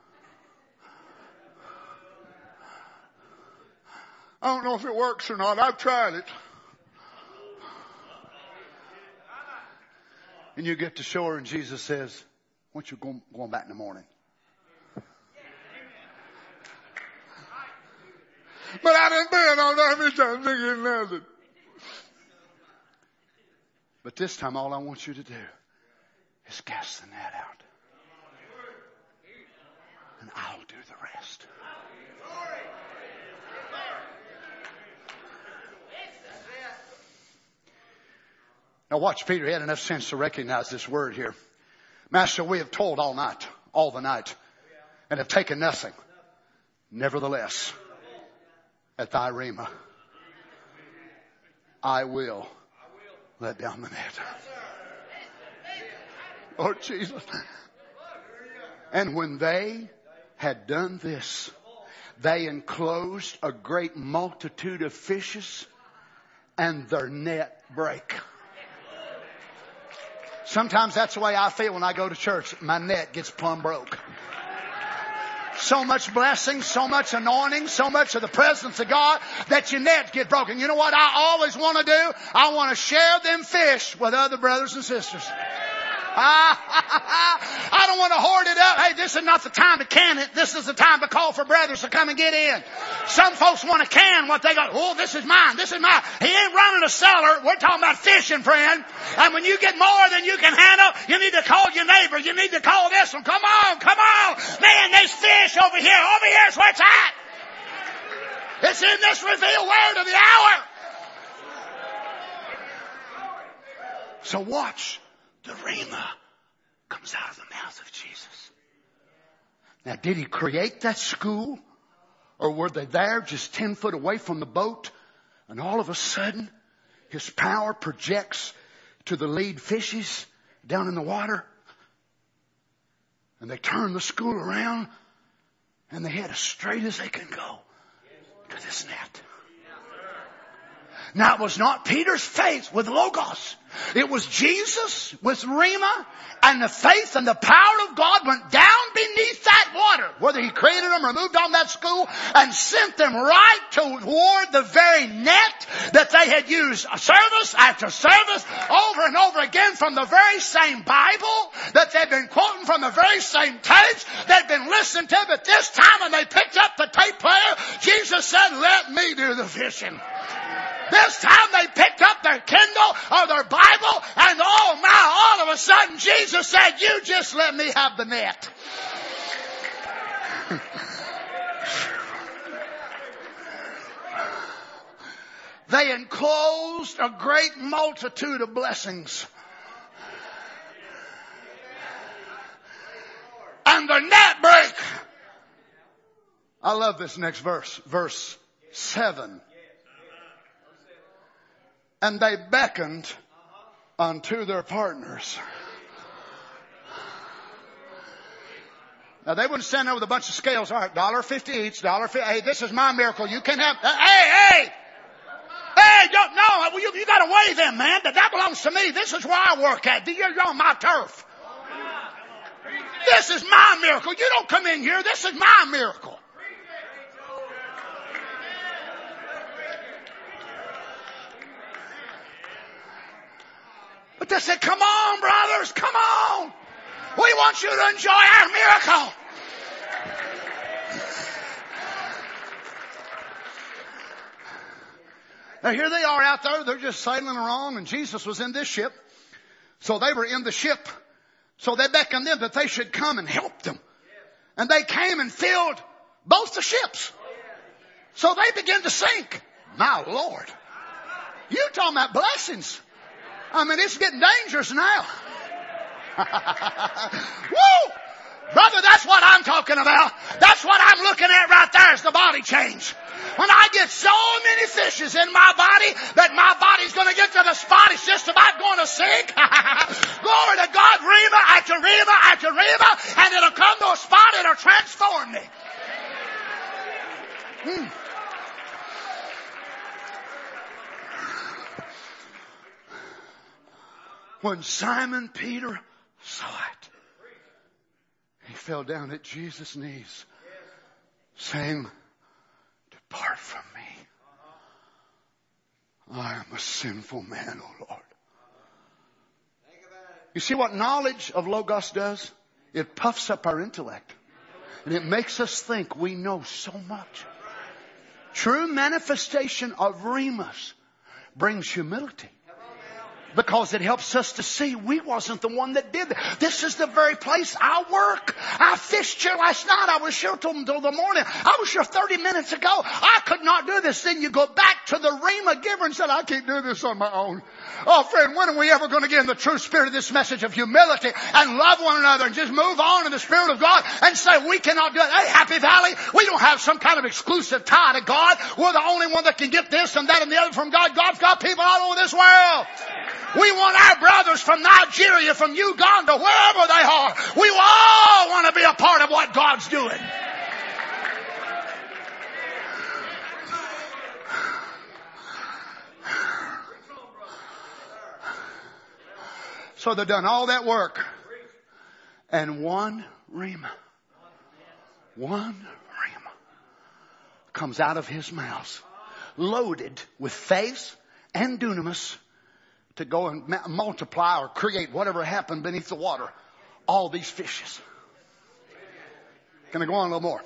I don't know if it works or not. I've tried it. And you get to shore and Jesus says, "Why don't you going back in the morning?" But I didn't been on every time thinking nothing. But this time all I want you to do is cast the net out. And I'll do the rest. Now watch Peter. He had enough sense to recognize this word here. Master, we have toiled all night, all the night, and have taken nothing. Nevertheless, at thy rhema, I will let down the net. Lord Jesus. And when they had done this, they enclosed a great multitude of fishes, and their net brake. Sometimes that's the way I feel when I go to church. My net gets plumb broke. So much blessing, so much anointing, so much of the presence of God that your nets get broken. You know what I always want to do? I want to share them fish with other brothers and sisters. I don't want to hoard it up. Hey, this is not the time to can it. This is the time to call for brothers to come and get in. Some folks want to can what they got. Oh, this is mine. This is mine. He ain't running a cellar. We're talking about fishing, friend. And when you get more than you can handle, you need to call your neighbor. You need to call this one. Come on, come on. Man, there's fish over here. Over here's where it's at. It's in this revealed word of the hour. So watch. The rhema comes out of the mouth of Jesus. Now, did he create that school? Or were they there just 10 foot away from the boat? And all of a sudden, his power projects to the lead fishes down in the water. And they turn the school around. And they head as straight as they can go to this net. Now, it was not Peter's faith with Logos. It was Jesus with Rhema, and the faith and the power of God went down beneath that water, whether he created them or moved on that school, and sent them right toward the very net that they had used service after service over and over again from the very same Bible that they'd been quoting from the very same tapes they'd been listening to. But this time when they picked up the tape player, Jesus said, "Let me do the fishing." This time they picked up their Kindle or their Bible, and oh my, all of a sudden Jesus said, "You just let me have the net." They enclosed a great multitude of blessings. And the net break. I love this next verse. Verse 7. And they beckoned unto their partners. Now they wouldn't stand there with a bunch of scales. All right, $1.50 each, $1.50. Hey, this is my miracle. You can't have. Hey, no, you got to weigh them, man. That belongs to me. This is where I work at. You're on my turf. This is my miracle. You don't come in here. This is my miracle. But they said, "Come on, brothers, come on. We want you to enjoy our miracle." Now here they are out there. They're just sailing along, and Jesus was in this ship. So they were in the ship. So they beckoned them that they should come and help them. And they came and filled both the ships. So they began to sink. My Lord. You talking about blessings. I mean, it's getting dangerous now. Woo! Brother, that's what I'm talking about. That's what I'm looking at right there is the body change. When I get so many fishes in my body that my body's going to get to the spot it's just about going to sink. Glory to God, rhema after rhema after rhema, and it'll come to a spot it'll transform me. When Simon Peter saw it, he fell down at Jesus' knees, saying, "Depart from me. I am a sinful man, O Lord." You see what knowledge of Logos does? It puffs up our intellect. And it makes us think we know so much. True manifestation of Remus brings humility. Because it helps us to see we wasn't the one that did that. This is the very place I work. I fished here last night. I was here till the morning. I was here 30 minutes ago. I could not do this. Then you go back to the Rhema giver and said, I can't do this on my own. Oh, friend, when are we ever going to get in the true spirit of this message of humility and love one another and just move on in the Spirit of God and say we cannot do it? Hey, Happy Valley, we don't have some kind of exclusive tie to God. We're the only one that can get this and that and the other from God. God's got people all over this world. We want our brothers from Nigeria, from Uganda, wherever they are. We all want to be a part of what God's doing. So they've done all that work. And one rhema comes out of his mouth, loaded with faith and dunamis, to go and multiply or create whatever happened beneath the water. All these fishes. Can I go on a little more?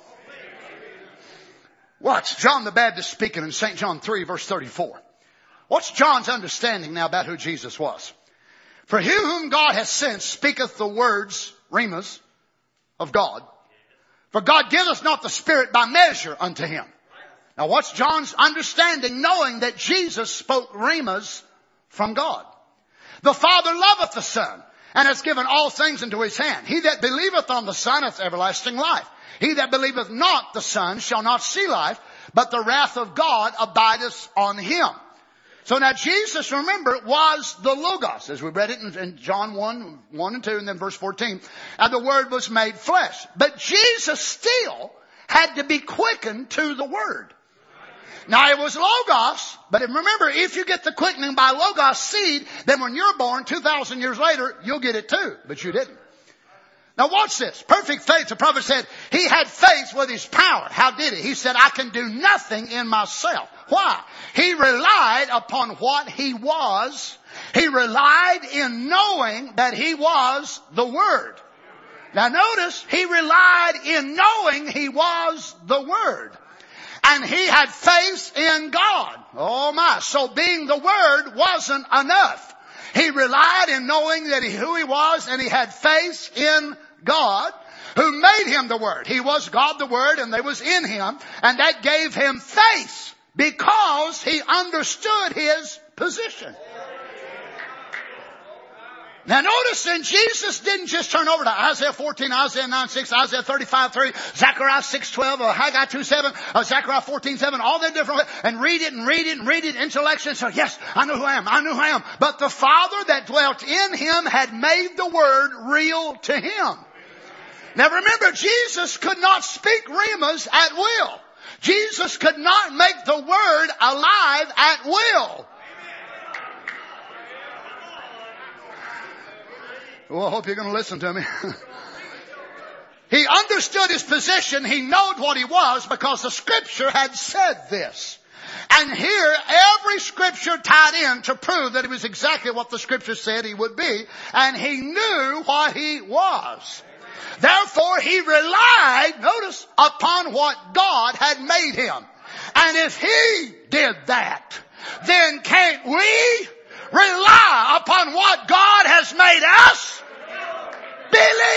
Watch John the Baptist speaking in St. John 3 verse 34. What's John's understanding now about who Jesus was? For he whom God has sent speaketh the words, rhemas, of God. For God giveth not the Spirit by measure unto him. Now what's John's understanding, knowing that Jesus spoke rhemas from God? The Father loveth the Son, and hath given all things into his hand. He that believeth on the Son hath everlasting life. He that believeth not the Son shall not see life, but the wrath of God abideth on him. So now Jesus, remember, was the Logos, as we read it in John 1 and 2, and then verse 14. And the Word was made flesh. But Jesus still had to be quickened to the Word. Now it was Logos, but remember, if you get the quickening by Logos seed, then when you're born 2,000 years later, you'll get it too, but you didn't. Now watch this. Perfect faith, the prophet said, he had faith with his power. How did he? He said, I can do nothing in myself. Why? He relied upon what he was. He relied in knowing that he was the Word. Now notice, he relied in knowing he was the Word. And he had faith in God. Oh my. So being the Word wasn't enough. He relied in knowing that who he was, and he had faith in God who made him the Word. He was God the Word, and they was in him. And that gave him faith because he understood his position. Now notice then, Jesus didn't just turn over to Isaiah 14, Isaiah 9:6, Isaiah 35:3, Zechariah 6:12, or Haggai 2:7, Zechariah 14:7, all the different ways, and read it intellectually, and say, yes, I know who I am. But the Father that dwelt in him had made the Word real to him. Now remember, Jesus could not speak rhemas at will. Jesus could not make the Word alive at will. Well, I hope you're going to listen to me. He understood his position. He knowed what he was because the Scripture had said this. And here, every Scripture tied in to prove that he was exactly what the Scripture said he would be. And he knew what he was. Therefore, he relied, notice, upon what God had made him. And if he did that, then can't we rely upon what God has made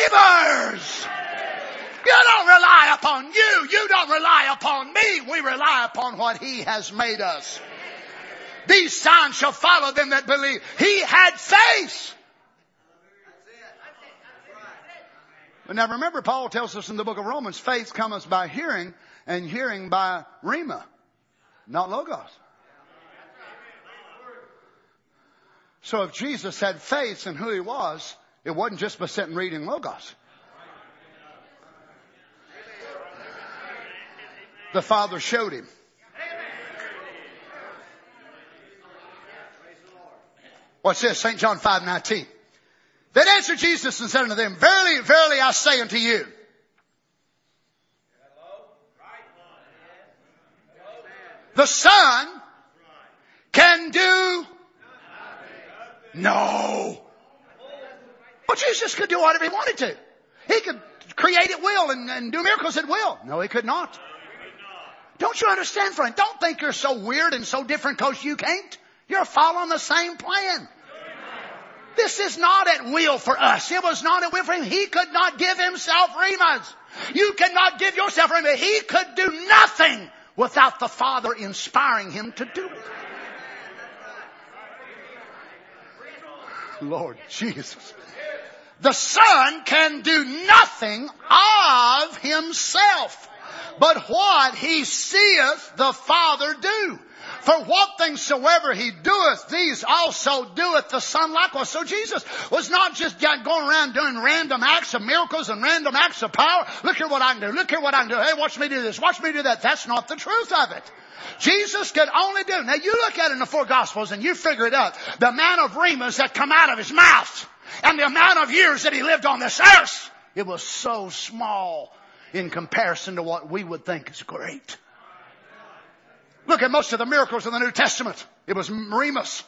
believers. You don't rely upon you. You don't rely upon me. We rely upon what He has made us. These signs shall follow them that believe. He had faith. But now remember, Paul tells us in the book of Romans, faith cometh by hearing, and hearing by rhema, not logos. So if Jesus had faith in who He was, it wasn't just by sitting reading logos. The Father showed Him. What's this? St. John 5:19. Then answered Jesus and said unto them, Verily, verily, I say unto you. The Son can do no. Well, Jesus could do whatever He wanted to. He could create at will and do miracles at will. No, He could not. Don't you understand, friend? Don't think you're so weird and so different because you can't. You're following the same plan. This is not at will for us. It was not at will for Him. He could not give Himself rhemas. You cannot give yourself rhemas. He could do nothing without the Father inspiring Him to do it. Lord Jesus. The Son can do nothing of Himself, but what He seeth the Father do. For what things soever He doeth, these also doeth the Son likewise. So Jesus was not just going around doing random acts of miracles and random acts of power. Look here what I can do. Look here what I can do. Hey, watch me do this. Watch me do that. That's not the truth of it. Jesus could only do. Now you look at it in the four Gospels and you figure it out. The amount of rhemas that come out of His mouth and the amount of years that He lived on this earth. It was so small in comparison to what we would think is great. Look at most of the miracles in the New Testament. It was rhemas.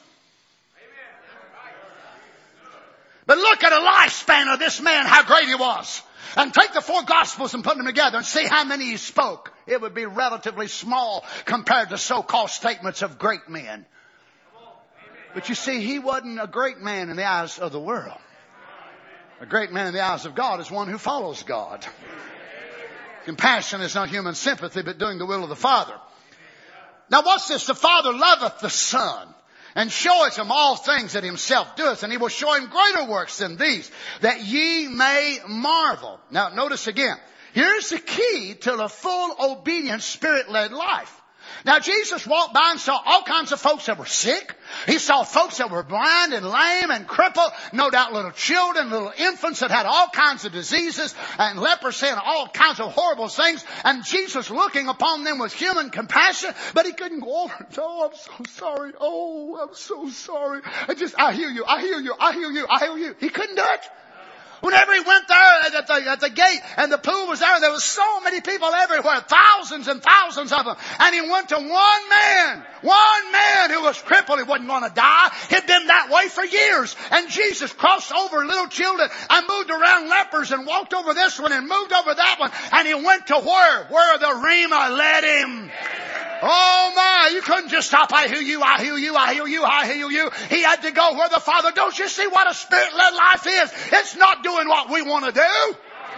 But look at the lifespan of this man, how great he was. And take the four Gospels and put them together and see how many he spoke. It would be relatively small compared to so-called statements of great men. But you see, he wasn't a great man in the eyes of the world. A great man in the eyes of God is one who follows God. Compassion is not human sympathy, but doing the will of the Father. Now what's this? The Father loveth the Son, and showeth Him all things that Himself doeth, and He will show Him greater works than these, that ye may marvel. Now notice again, here's the key to the full obedient Spirit-led life. Now Jesus walked by and saw all kinds of folks that were sick. He saw folks that were blind and lame and crippled. No doubt little children, little infants that had all kinds of diseases and leprosy and all kinds of horrible things. And Jesus looking upon them with human compassion, but He couldn't go over. Oh, I'm so sorry. Oh, I'm so sorry. I hear you. I hear you. I hear you. I hear you. He couldn't do it. Whenever He went there at the gate and the pool was there was so many people everywhere, thousands and thousands of them. And He went to one man who was crippled. He wasn't going to die. He'd been that way for years. And Jesus crossed over little children and moved around lepers and walked over this one and moved over that one. And He went to where? Where the rhema led Him. Oh my, you couldn't just stop. I hear you, I hear you, I hear you, I hear you. He had to go where the Father. Don't you see what a Spirit-led life is? It's not doing what we want to do.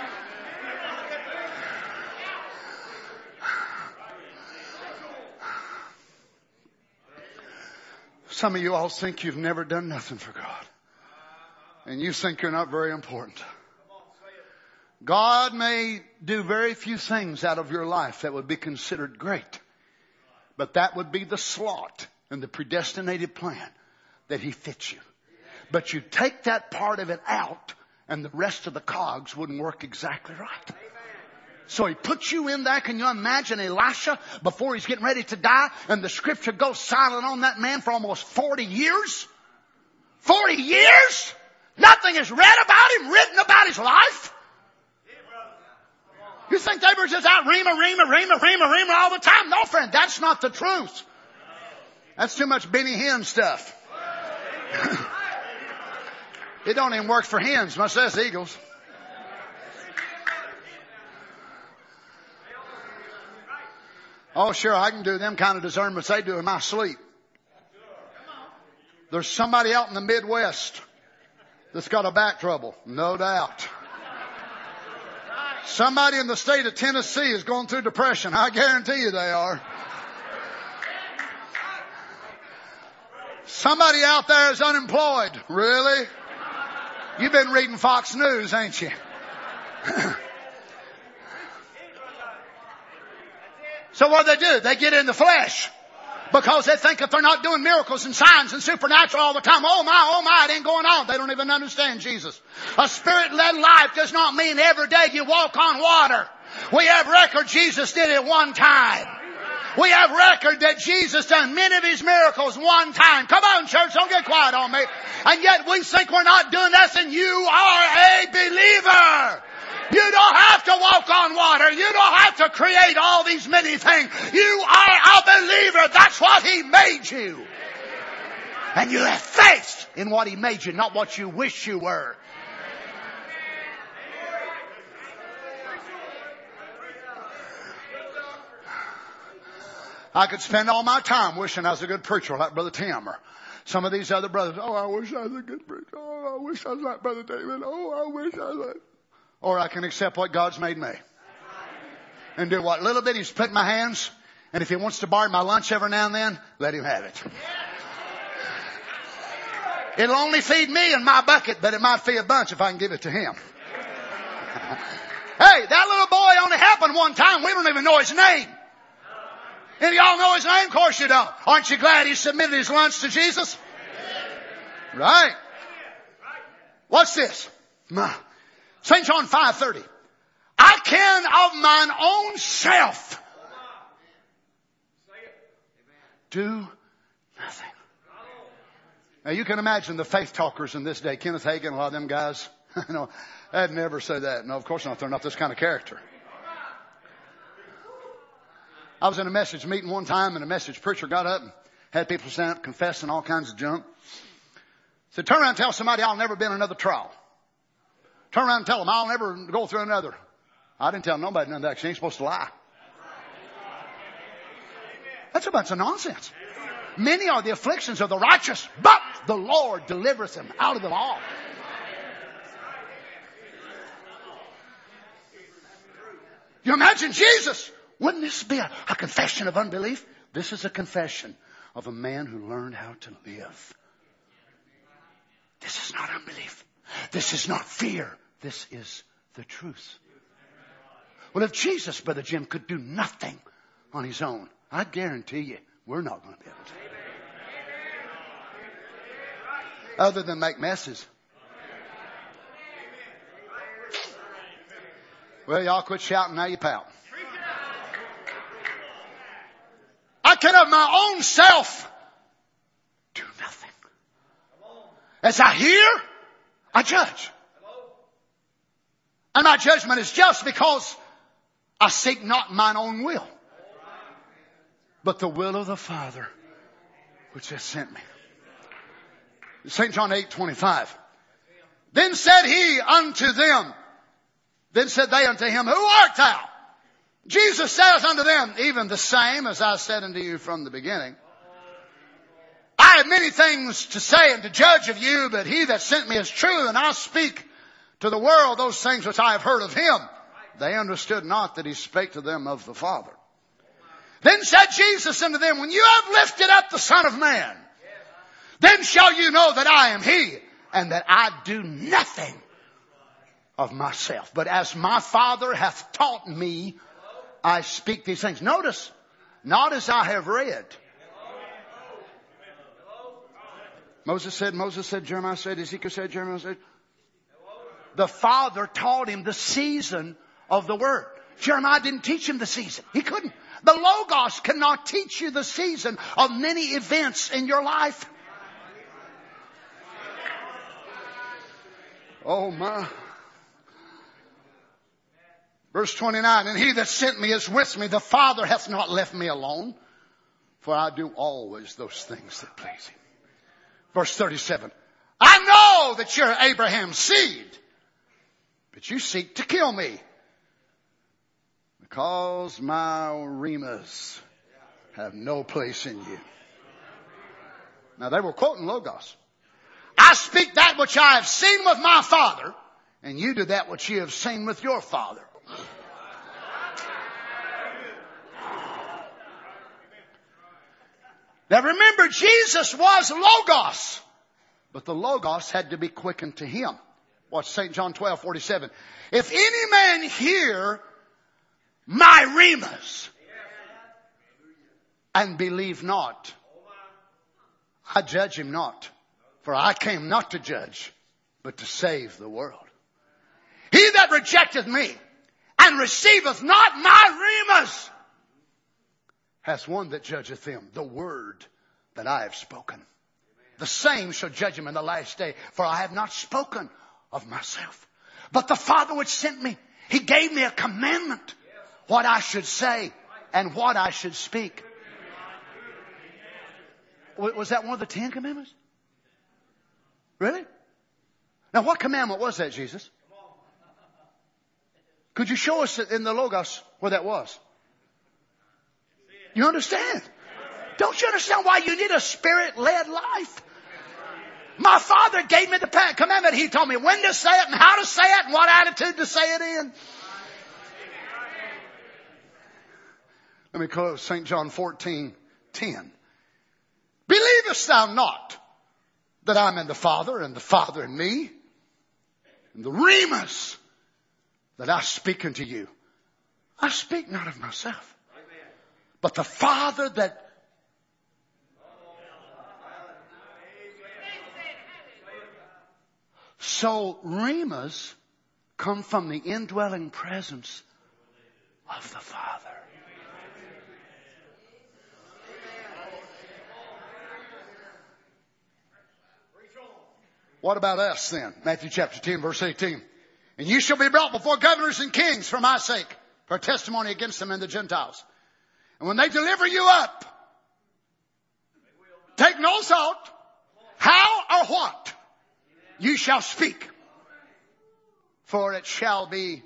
Some of you all think you've never done nothing for God. And you think you're not very important. God may do very few things out of your life that would be considered great. But that would be the slot in the predestinated plan that He fits you. But you take that part of it out and the rest of the cogs wouldn't work exactly right. So He puts you in there. Can you imagine Elisha before he's getting ready to die? And the scripture goes silent on that man for almost 40 years. 40 years? Nothing is read about him, written about his life. You think they were just out rhema all the time? No, friend, that's not the truth. That's too much Benny Hinn stuff. It don't even work for hens, much less eagles. Oh, sure, I can do them kind of discernments they do in my sleep. There's somebody out in the Midwest that's got a back trouble, no doubt. Somebody in the state of Tennessee is going through depression. I guarantee you they are. Somebody out there is unemployed. Really? You've been reading Fox News, ain't you? So what do? They get in the flesh. Because they think if they're not doing miracles and signs and supernatural all the time, oh my, it ain't going on. They don't even understand Jesus. A Spirit-led life does not mean every day you walk on water. We have record Jesus did it one time. We have record that Jesus done many of His miracles one time. Come on, church, don't get quiet on me. And yet we think we're not doing this, and you are a believer. You don't have to walk on water. You don't have to create all these many things. You are a believer. That's what He made you. And you have faith in what He made you, not what you wish you were. I could spend all my time wishing I was a good preacher like Brother Tim or some of these other brothers. Oh, I wish I was a good preacher. Oh, I wish I was like Brother David. Oh, I wish I was like... Or I can accept what God's made me. And do what little bit He's put in my hands. And if He wants to borrow my lunch every now and then, let Him have it. It'll only feed me and my bucket, but it might feed a bunch if I can give it to Him. Hey, that little boy only happened one time. We don't even know his name. And y'all know his name? Of course you don't. Aren't you glad he submitted his lunch to Jesus? Right. What's this? St. John 5:30. I can of mine own self do nothing. Now you can imagine the faith talkers in this day. Kenneth Hagin, a lot of them guys. No, I'd never say that. No, of course not. They're not this kind of character. I was in a message meeting one time, and a message preacher got up and had people stand up confessing all kinds of junk. Said, turn around and tell somebody I'll never be in another trial. Turn around and tell them I'll never go through another. I didn't tell nobody none of that. She ain't supposed to lie. That's a bunch of nonsense. Many are the afflictions of the righteous, but the Lord delivereth them out of them all. You imagine Jesus. Wouldn't this be a confession of unbelief? This is a confession of a man who learned how to live. This is not unbelief. This is not fear. This is the truth. Well, if Jesus, Brother Jim, could do nothing on His own, I guarantee you, we're not going to be able to. Other than make messes. Well, y'all quit shouting, now you pout. I can of my own self do nothing. As I hear, I judge. And my judgment is just because I seek not mine own will, but the will of the Father which has sent me. St. John 8:25. Then said He unto them, then said they unto Him, Who art thou? Jesus says unto them, even the same as I said unto you from the beginning. I have many things to say and to judge of you, but He that sent me is true, and I speak to the world those things which I have heard of Him. They understood not that He spake to them of the Father. Then said Jesus unto them, When you have lifted up the Son of Man, then shall you know that I am He, and that I do nothing of myself. But as my Father hath taught me, I speak these things. Notice, not as I have read. Moses said, Jeremiah said, Ezekiel said, Jeremiah said. The Father taught him the season of the Word. Jeremiah didn't teach him the season. He couldn't. The Logos cannot teach you the season of many events in your life. Oh my. Verse 29, and He that sent me is with me. The Father hath not left me alone, for I do always those things that please Him. Verse 37, I know that you're Abraham's seed, but you seek to kill me, because my remas have no place in you. Now they were quoting Logos. I speak that which I have seen with my Father, and you do that which you have seen with your father. Now remember, Jesus was Logos, but the Logos had to be quickened to Him. Watch St. John 12:47. If any man hear my rhemas and believe not, I judge him not. For I came not to judge, but to save the world. He that rejecteth me and receiveth not my rhemas has one that judgeth him, the word that I have spoken. The same shall judge him in the last day. For I have not spoken of myself, but the Father which sent me, He gave me a commandment, what I should say and what I should speak. Was that one of the 10 commandments? Really? Now what commandment was that, Jesus? Could you show us in the Logos where that was? You understand? Don't you understand why you need a Spirit-led life? My Father gave me the commandment. He told me when to say it and how to say it and what attitude to say it in. Let me close St. John 14:10. Believest thou not that I'm in the Father and the Father in me? And the rhemas that I speak unto you, I speak not of myself, but the Father that... So rhemas come from the indwelling presence of the Father. What about us then? Matthew chapter 10 verse 18. And you shall be brought before governors and kings for my sake, for a testimony against them and the Gentiles. And when they deliver you up, take no thought how or what you shall speak, for it shall be.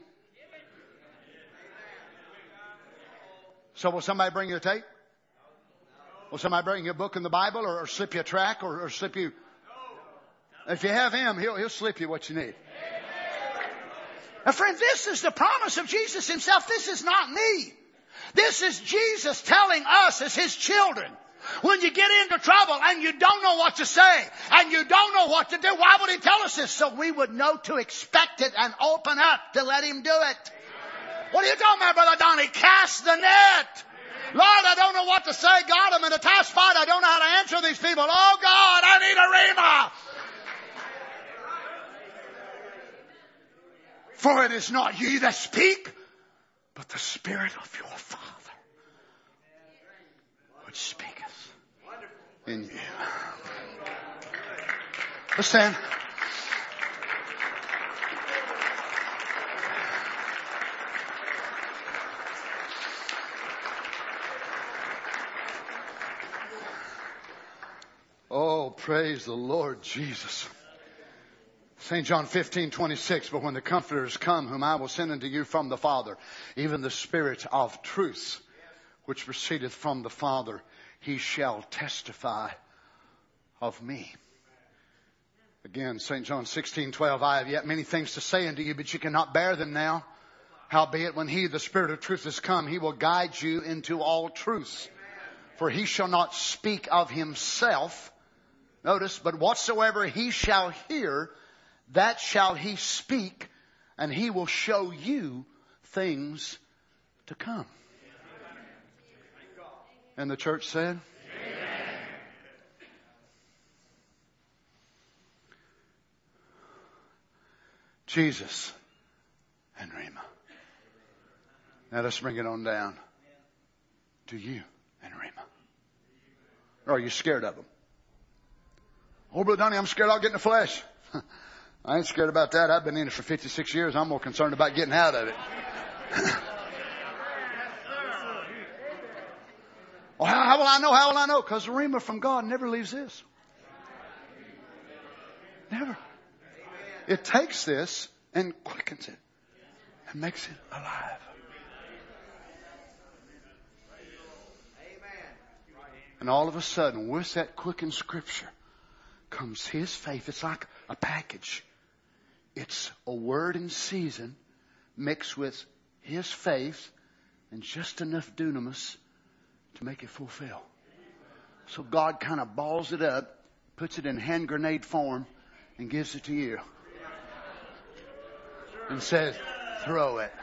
So will somebody bring you a tape? Will somebody bring you a book in the Bible or slip you a track or slip you... If you have Him, He'll slip you what you need. Now friend, this is the promise of Jesus Himself. This is not me. This is Jesus telling us as His children. When you get into trouble and you don't know what to say and you don't know what to do, why would He tell us this? So we would know to expect it and open up to let Him do it. What are you talking about, Brother Donnie? Cast the net. Lord, I don't know what to say. God, I'm in a tough spot. I don't know how to answer these people. Oh God, I need a rhema. For it is not ye that speak, but the Spirit of your Father which speaketh in you. Let's stand. Oh, praise the Lord Jesus. St. John 15:26, but when the Comforters come, whom I will send unto you from the Father, even the Spirit of truth, which proceedeth from the Father, He shall testify of me. Again, St. John 16:12, I have yet many things to say unto you, but you cannot bear them now. Howbeit, when He, the Spirit of truth, is come, He will guide you into all truth. For He shall not speak of Himself, notice, but whatsoever He shall hear, that shall He speak, and He will show you things to come. And the church said, Amen. Jesus and Rhema. Now let's bring it on down to you and Rhema. Or are you scared of them? Oh, Brother Donnie, I'm scared I'll get in the flesh. I ain't scared about that. I've been in it for 56 years. I'm more concerned about getting out of it. Well, how will I know? How will I know? Because the rhema from God never leaves this. Never. It takes this and quickens it and makes it alive. And all of a sudden, with that quickened scripture comes His faith. It's like a package. It's a word in season mixed with His faith and just enough dunamis to make it fulfill. So God kind of balls it up, puts it in hand grenade form, and gives it to you. And says, throw it.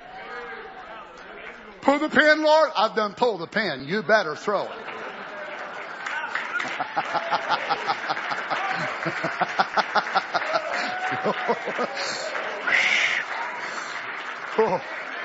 Pull the pin, Lord. I've done pulled the pin. You better throw it. Oh.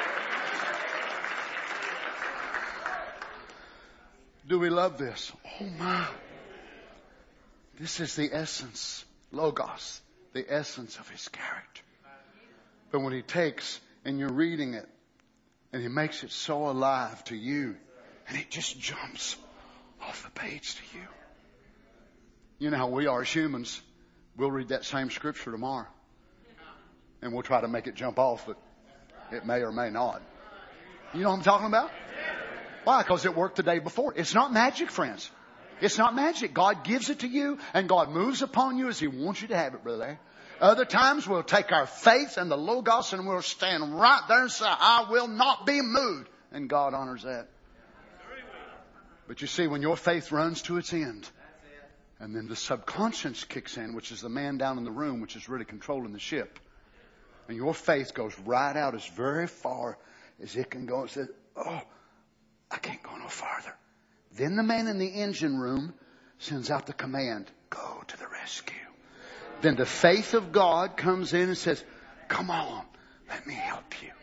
Do we love this? Oh my. This is the essence, Logos, the essence of His character. But when He takes and you're reading it and He makes it so alive to you and it just jumps off the page to you. You know how we are as humans. We'll read that same scripture tomorrow and we'll try to make it jump off, but it may or may not. You know what I'm talking about? Why? Because it worked the day before. It's not magic, friends. It's not magic. God gives it to you and God moves upon you as He wants you to have it, brother. Other times we'll take our faith and the Logos and we'll stand right there and say, I will not be moved. And God honors that. But you see, when your faith runs to its end, and then the subconscious kicks in, which is the man down in the room, which is really controlling the ship. And your faith goes right out as very far as it can go and says, oh, I can't go no farther. Then the man in the engine room sends out the command, go to the rescue. Then the faith of God comes in and says, come on, let me help you.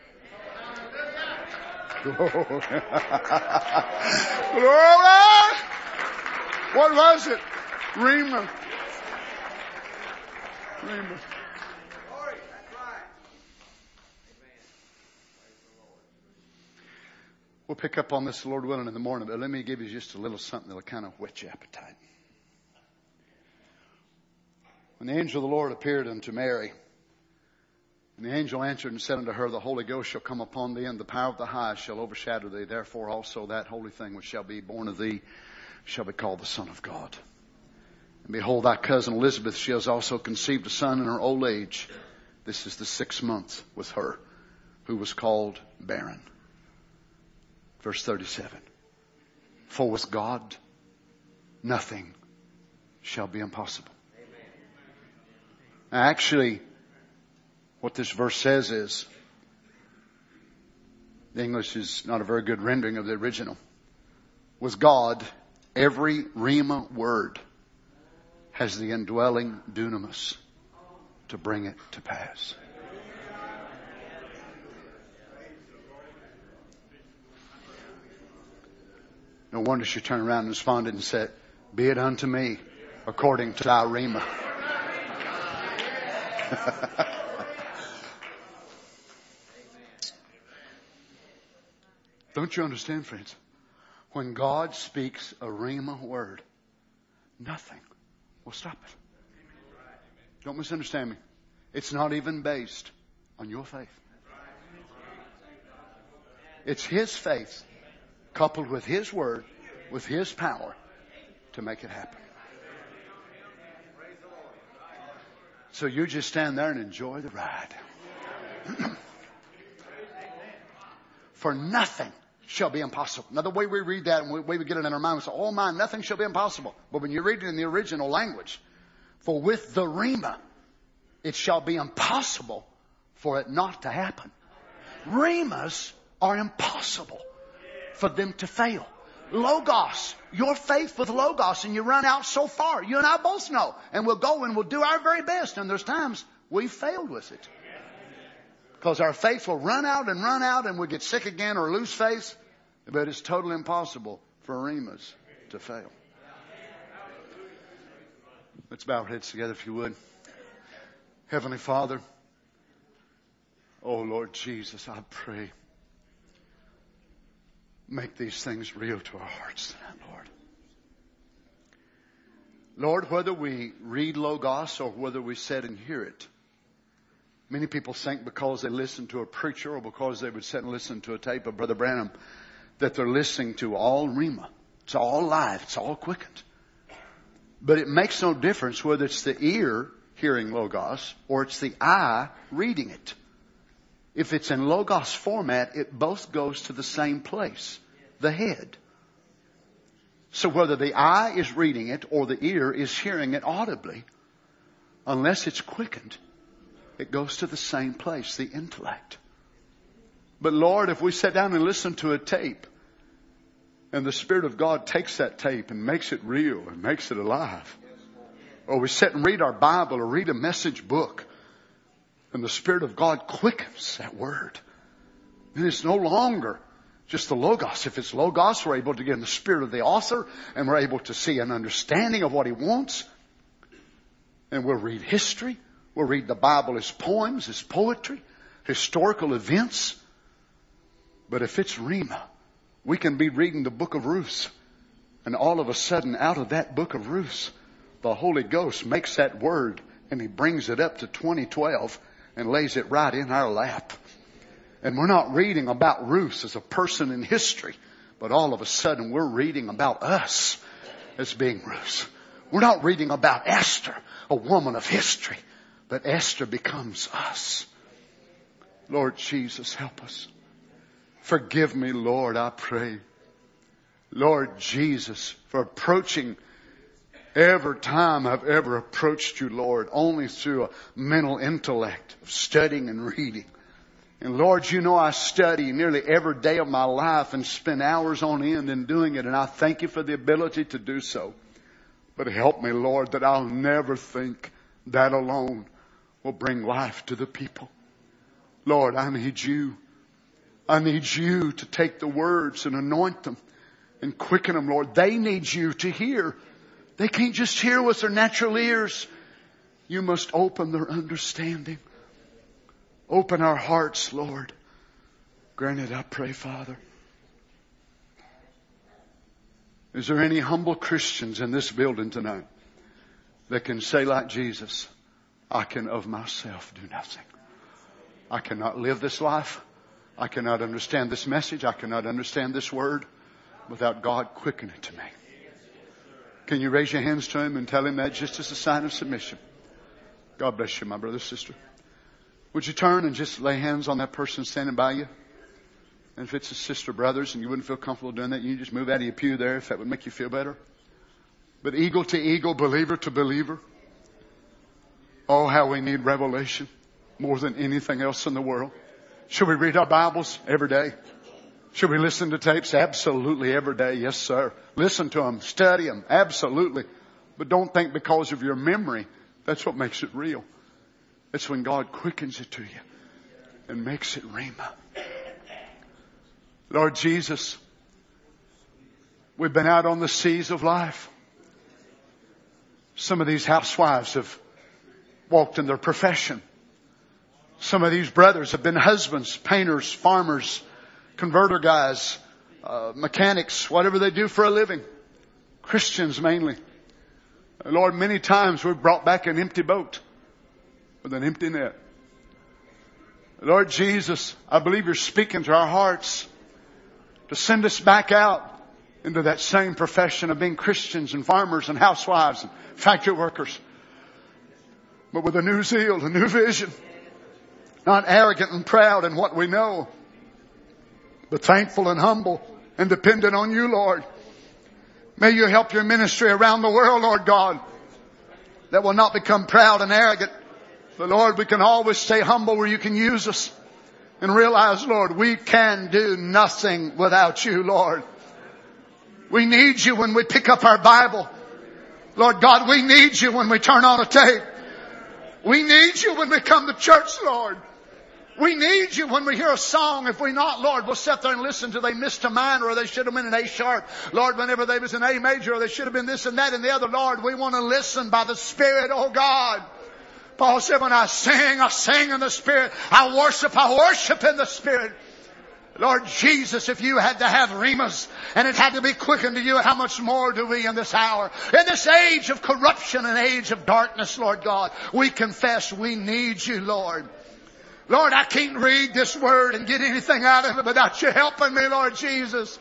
Glory. What was it? Rhema. Rhema. We'll pick up on this, Lord willing, in the morning, but let me give you just a little something that'll kind of whet your appetite. When the angel of the Lord appeared unto Mary, and the angel answered and said unto her, the Holy Ghost shall come upon thee, and the power of the highest shall overshadow thee. Therefore also that holy thing which shall be born of thee shall be called the Son of God. And behold, thy cousin Elizabeth, she has also conceived a son in her old age. This is the 6th month with her, who was called barren. Verse 37. For with God, nothing shall be impossible. Now, actually, what this verse says is, the English is not a very good rendering of the original. With God, every rhema word has the indwelling dunamis to bring it to pass. No wonder she turned around and responded and said, be it unto me according to thy rhema. Don't you understand, friends? When God speaks a rhema word, nothing will stop it. Don't misunderstand me. It's not even based on your faith. It's His faith coupled with His word, with His power to make it happen. So you just stand there and enjoy the ride. For nothing shall be impossible. Now the way we read that and we get it in our mind, we say, oh my, nothing shall be impossible. But when you read it in the original language, for with the rhema, it shall be impossible for it not to happen. Rhemas are impossible for them to fail. Logos, your faith with Logos, and you run out so far. You and I both know. And we'll go and we'll do our very best. And there's times we've failed with it. Because our faith will run out and we'll get sick again or lose faith. But it's totally impossible for rhemas to fail. Let's bow our heads together if you would. Heavenly Father, oh Lord Jesus, I pray, make these things real to our hearts tonight, Lord. Lord, whether we read Logos or whether we sit and hear it, many people think because they listen to a preacher or because they would sit and listen to a tape of Brother Branham that they're listening to all rhema. It's all live. It's all quickened. But it makes no difference whether it's the ear hearing Logos or it's the eye reading it. If it's in Logos format, it both goes to the same place, the head. So whether the eye is reading it or the ear is hearing it audibly, unless it's quickened, it goes to the same place, the intellect. But Lord, if we sit down and listen to a tape, and the Spirit of God takes that tape and makes it real and makes it alive, or we sit and read our Bible or read a message book, and the Spirit of God quickens that word, then it's no longer just the Logos. If it's Logos, we're able to get in the spirit of the author, and we're able to see an understanding of what he wants. And we'll read history. We'll read the Bible as poems, as poetry, historical events. But if it's Rhema, we can be reading the book of Ruth, and all of a sudden, out of that book of Ruth, the Holy Ghost makes that word, and he brings it up to 2012 and lays it right in our lap. And we're not reading about Ruth as a person in history, but all of a sudden we're reading about us as being Ruth. We're not reading about Esther, a woman of history, but Esther becomes us. Lord Jesus, help us. Forgive me, Lord, I pray. Lord Jesus, for approaching every time I've ever approached you, Lord, only through a mental intellect of studying and reading. And Lord, you know I study nearly every day of my life and spend hours on end in doing it. And I thank you for the ability to do so. But help me, Lord, that I'll never think that alone will bring life to the people. Lord, I need you. I need you to take the words and anoint them and quicken them, Lord. They need you to hear. They can't just hear with their natural ears. You must open their understanding. Open our hearts, Lord. Grant it, I pray, Father. Is there any humble Christians in this building tonight that can say like Jesus, I can of myself do nothing. I cannot live this life. I cannot understand this message. I cannot understand this word without God quickening it to me. Can you raise your hands to Him and tell Him that just as a sign of submission? God bless you, my brother, sister. Would you turn and just lay hands on that person standing by you? And if it's a sister, brothers, and you wouldn't feel comfortable doing that, you just move out of your pew there if that would make you feel better. But eagle to eagle, believer to believer. Oh, how we need revelation more than anything else in the world. Should we read our Bibles every day? Should we listen to tapes? Absolutely every day. Yes, sir. Listen to them. Study them. Absolutely. But don't think because of your memory, that's what makes it real. It's when God quickens it to you and makes it Rhema. Lord Jesus, we've been out on the seas of life. Some of these housewives have walked in their profession. Some of these brothers have been husbands, painters, farmers, converter guys, mechanics, whatever they do for a living. Christians mainly. Lord, many times we've brought back an empty boat with an empty net. Lord Jesus, I believe you're speaking to our hearts to send us back out into that same profession of being Christians and farmers and housewives and factory workers. But with a new zeal, a new vision. Not arrogant and proud in what we know, but thankful and humble and dependent on you, Lord. May you help your ministry around the world, Lord God, that will not become proud and arrogant. But Lord, we can always stay humble where you can use us and realize, Lord, we can do nothing without you, Lord. We need you when we pick up our Bible. Lord God, we need you when we turn on a tape. We need you when we come to church, Lord. We need you when we hear a song. If we not, Lord, we'll sit there and listen till they missed a minor or they should have been an A sharp. Lord, whenever they was an A major or they should have been this and that and the other. Lord, we want to listen by the Spirit, oh God. Paul said, when I sing in the Spirit. I worship in the Spirit. Lord Jesus, if you had to have rhemas and it had to be quickened to you, how much more do we in this hour? In this age of corruption and age of darkness, Lord God, we confess we need you, Lord. Lord, I can't read this word and get anything out of it without you helping me, Lord Jesus.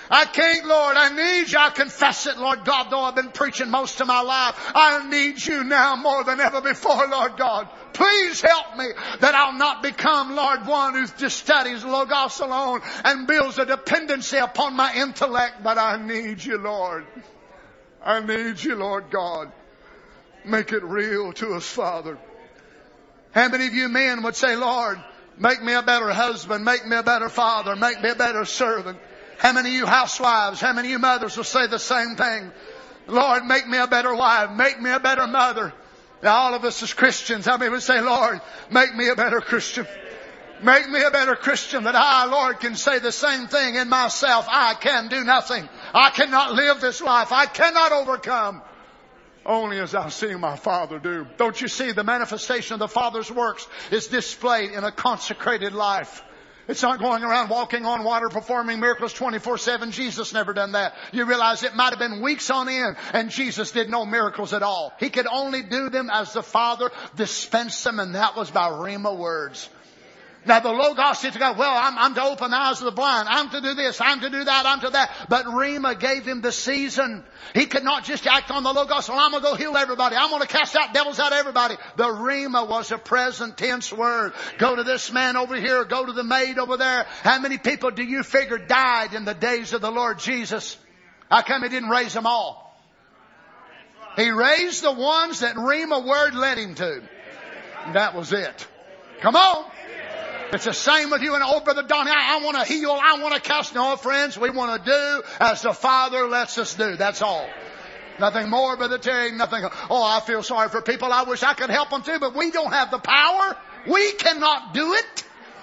I can't, Lord. I need you. I confess it, Lord God, though I've been preaching most of my life. I need you now more than ever before, Lord God. Please help me that I'll not become, Lord, one who just studies Logos alone and builds a dependency upon my intellect. But I need you, Lord. I need you, Lord God. Make it real to us, Father. How many of you men would say, Lord, make me a better husband, make me a better father, make me a better servant? How many of you housewives, how many of you mothers will say the same thing? Lord, make me a better wife, make me a better mother. Now all of us as Christians, how many would say, Lord, make me a better Christian? Make me a better Christian that I, Lord, can say the same thing in myself. I can do nothing. I cannot live this life. I cannot overcome. Only as I see my Father do. Don't you see the manifestation of the Father's works is displayed in a consecrated life? It's not going around walking on water, performing miracles 24/7. Jesus never done that. You realize it might have been weeks on end and Jesus did no miracles at all. He could only do them as the Father dispensed them, and that was by Rhema words. Now the Logos said to God, well, I'm to open the eyes of the blind. I'm to do this. I'm to do that. I'm to that. But Rhema gave him the season. He could not just act on the Logos. Well, I'm going to go heal everybody. I'm going to cast out devils out of everybody. The Rhema was a present tense word. Go to this man over here. Go to the maid over there. How many people do you figure died in the days of the Lord Jesus? How come he didn't raise them all? He raised the ones that Rhema word led him to. And that was it. Come on. It's the same with you and old brother Donnie. I want to heal. I want to cast. No, friends, we want to do as the Father lets us do. That's all. Nothing more, Brother Terry. Nothing. Oh, I feel sorry for people. I wish I could help them too, but we don't have the power. We cannot do it.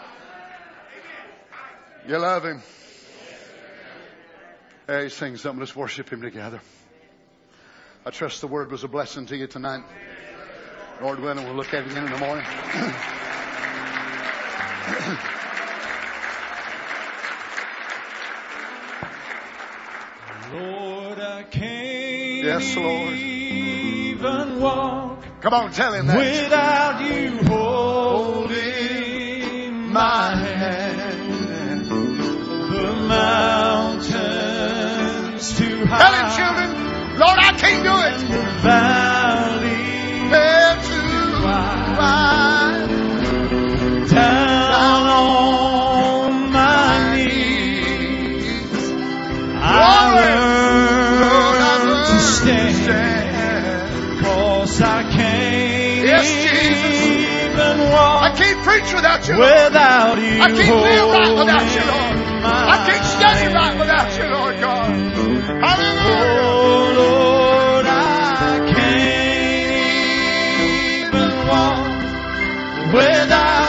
You love him. Hey, sing something. Let's worship him together. I trust the word was a blessing to you tonight. Lord willing, we'll look at it again in the morning. Lord, I can't yes, Lord. even walk. Come on, tell him that. Without you holding my hand. The mountains too high. Tell him, children, Lord, I can't do it. The valley too wide. Down on my knees, I learn to stand, 'cause I can't even walk. I can't preach without you, without you. I can't live right without you, Lord. I can't study right without you, Lord God. Hallelujah. Oh, Lord, I can't even walk without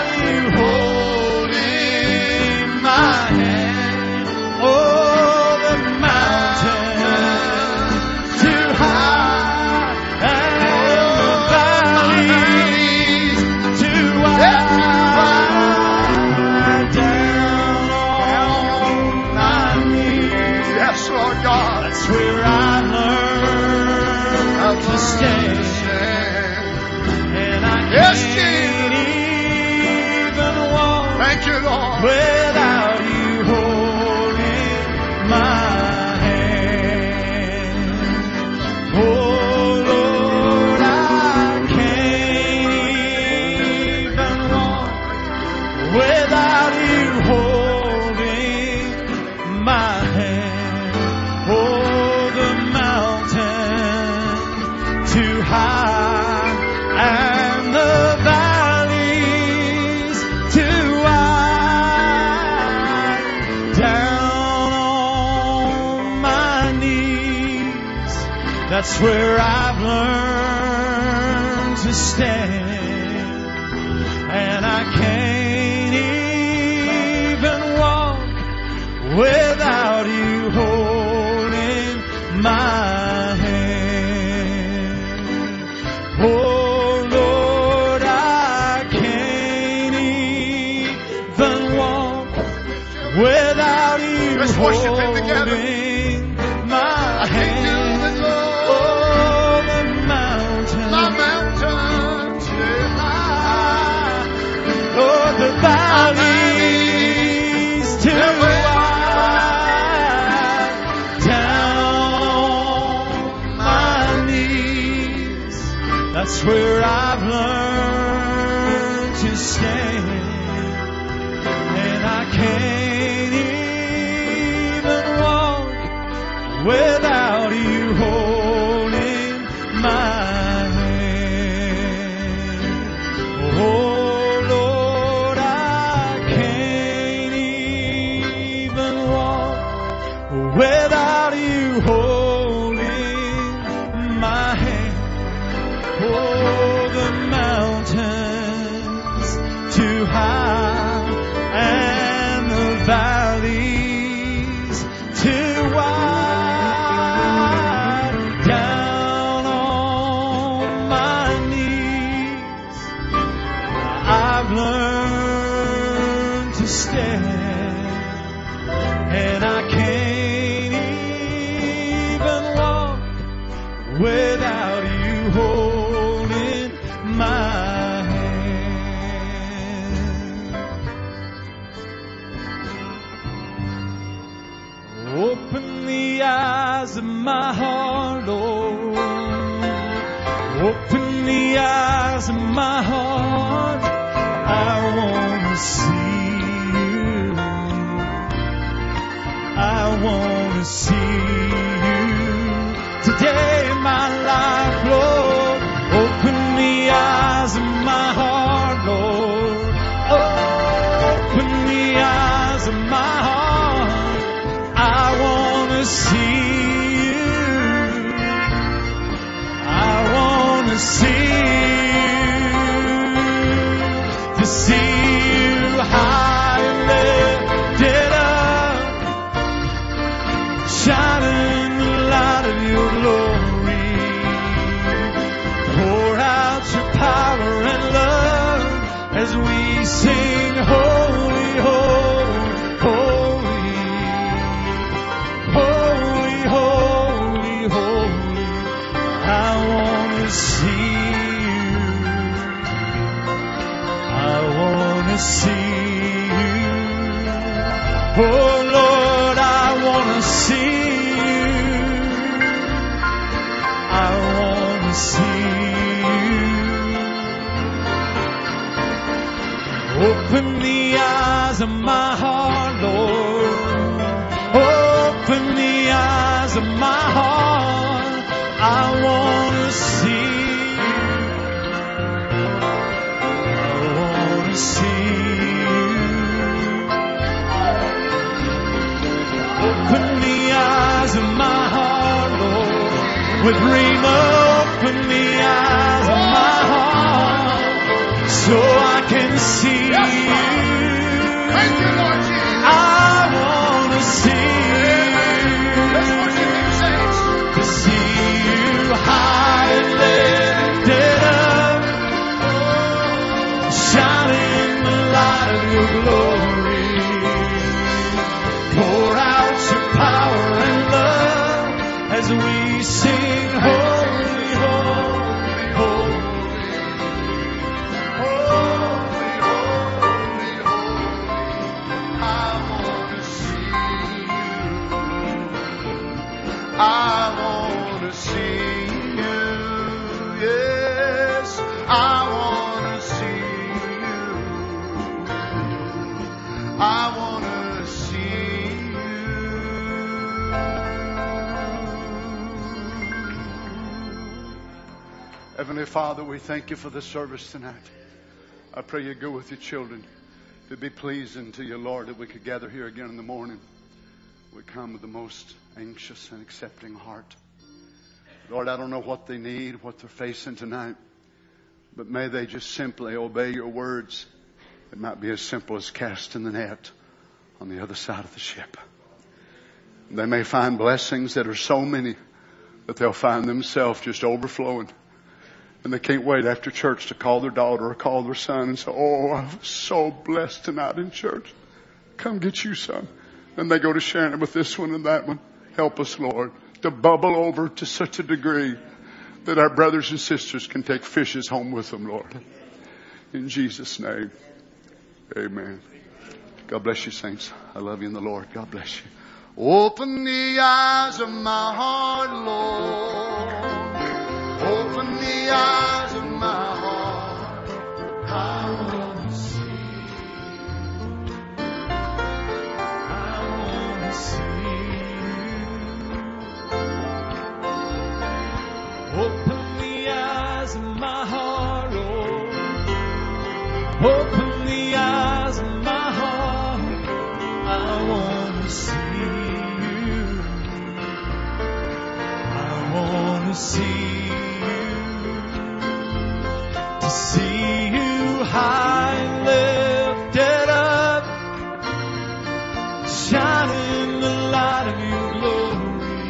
without you holding my hand. Oh Lord, I can't even walk without you holding my hand. Oh, the mountain too high and the valleys too wide. Down on my knees, that's where I've learned to stand. And I can't even walk without you holding my hand. Oh Lord, I can't even walk without you Let's worship him together. holding my I can't do hand. it, Lord. Oh, the mountain, My mountain too high. oh, the valleys too wide. That's where I've learned to stand. And I can't even walk without you holding my hand. Oh Lord, I can't even walk without you holding my hand. Oh, the mountains too high and the valleys too wide. Down on my knees, I've learned to stand, and I can't even walk without you holding my hand. Open the eyes of my heart, Lord. Open the eyes of my heart. I want to see you. I want to see you today in my life, Lord. Open the eyes of my heart, Lord. Open the eyes of my heart. I want to see you. I want to see you. To see you high and lifted up, shining the light of your glory. Pour out your power and love as we sing, holy, holy, holy, holy, holy, holy. I want to see you. I want to see you. Oh Lord, I want to see you. I want to see you. Open the eyes of my heart, Lord. Open the eyes of my heart. I want to see you. I want to see you. Open the eyes of my heart, Lord. With Rhema, open the eyes of my heart so I can see you. Thank you, Lord Jesus. I want to see Let's worship Him, saints. you, to see you high and lifted up, shining the light of your glory. Pour out your power and love as we sing, holy, holy, holy. I want to see you. Yes, I want to see you. I want to see you. Heavenly Father, we thank you for the service tonight. I pray you go with your children. To be pleasing to you, Lord, that we could gather here again in the morning. We come with the most anxious and accepting heart. Lord, I don't know what they need, what they're facing tonight, but may they just simply obey your words. It might be as simple as casting the net on the other side of the ship. They may find blessings that are so many that they'll find themselves just overflowing. And they can't wait after church to call their daughter or call their son and say, oh, I was so blessed tonight in church. Come get you, son. And they go to sharing it with this one and that one. Help us, Lord, to bubble over to such a degree that our brothers and sisters can take fishes home with them, Lord. In Jesus' name, amen. God bless you, saints. I love you in the Lord. God bless you. Open the eyes of my heart, Lord. Open the eyes of Open the eyes of my heart. I want to see you. I want to see you. To see you high and lifted up, shining the light of your glory.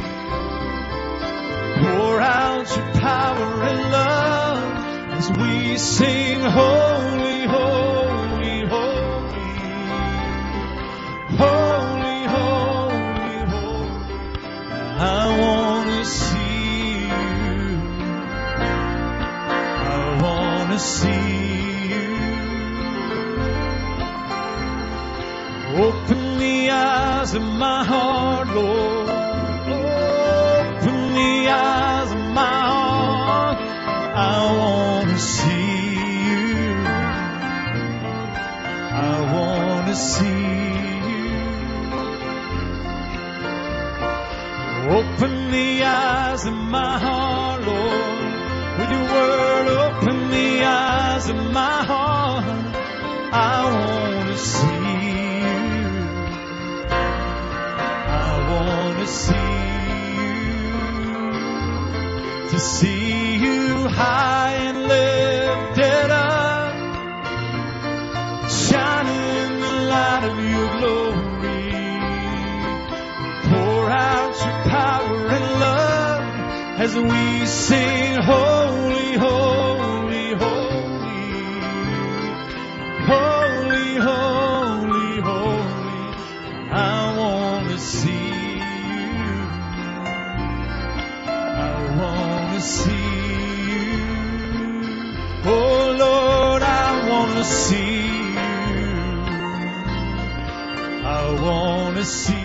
Pour out your power and love as we sing holy. Holy, holy, holy, holy, holy. I want to see you. I want to see you. Open the eyes of my heart, Lord. Open the eyes of my heart. I want to see you. I want to see you. Open the eyes of my heart, Lord. With your word, open the eyes of my heart. I want to see you. I want to see you. To see you high and lifted up, shining the light of your glory. Pour out your power and love as we sing holy, holy, holy, holy, holy, holy. I want to see you. I want to see you. Oh Lord, I want to see you. I want to see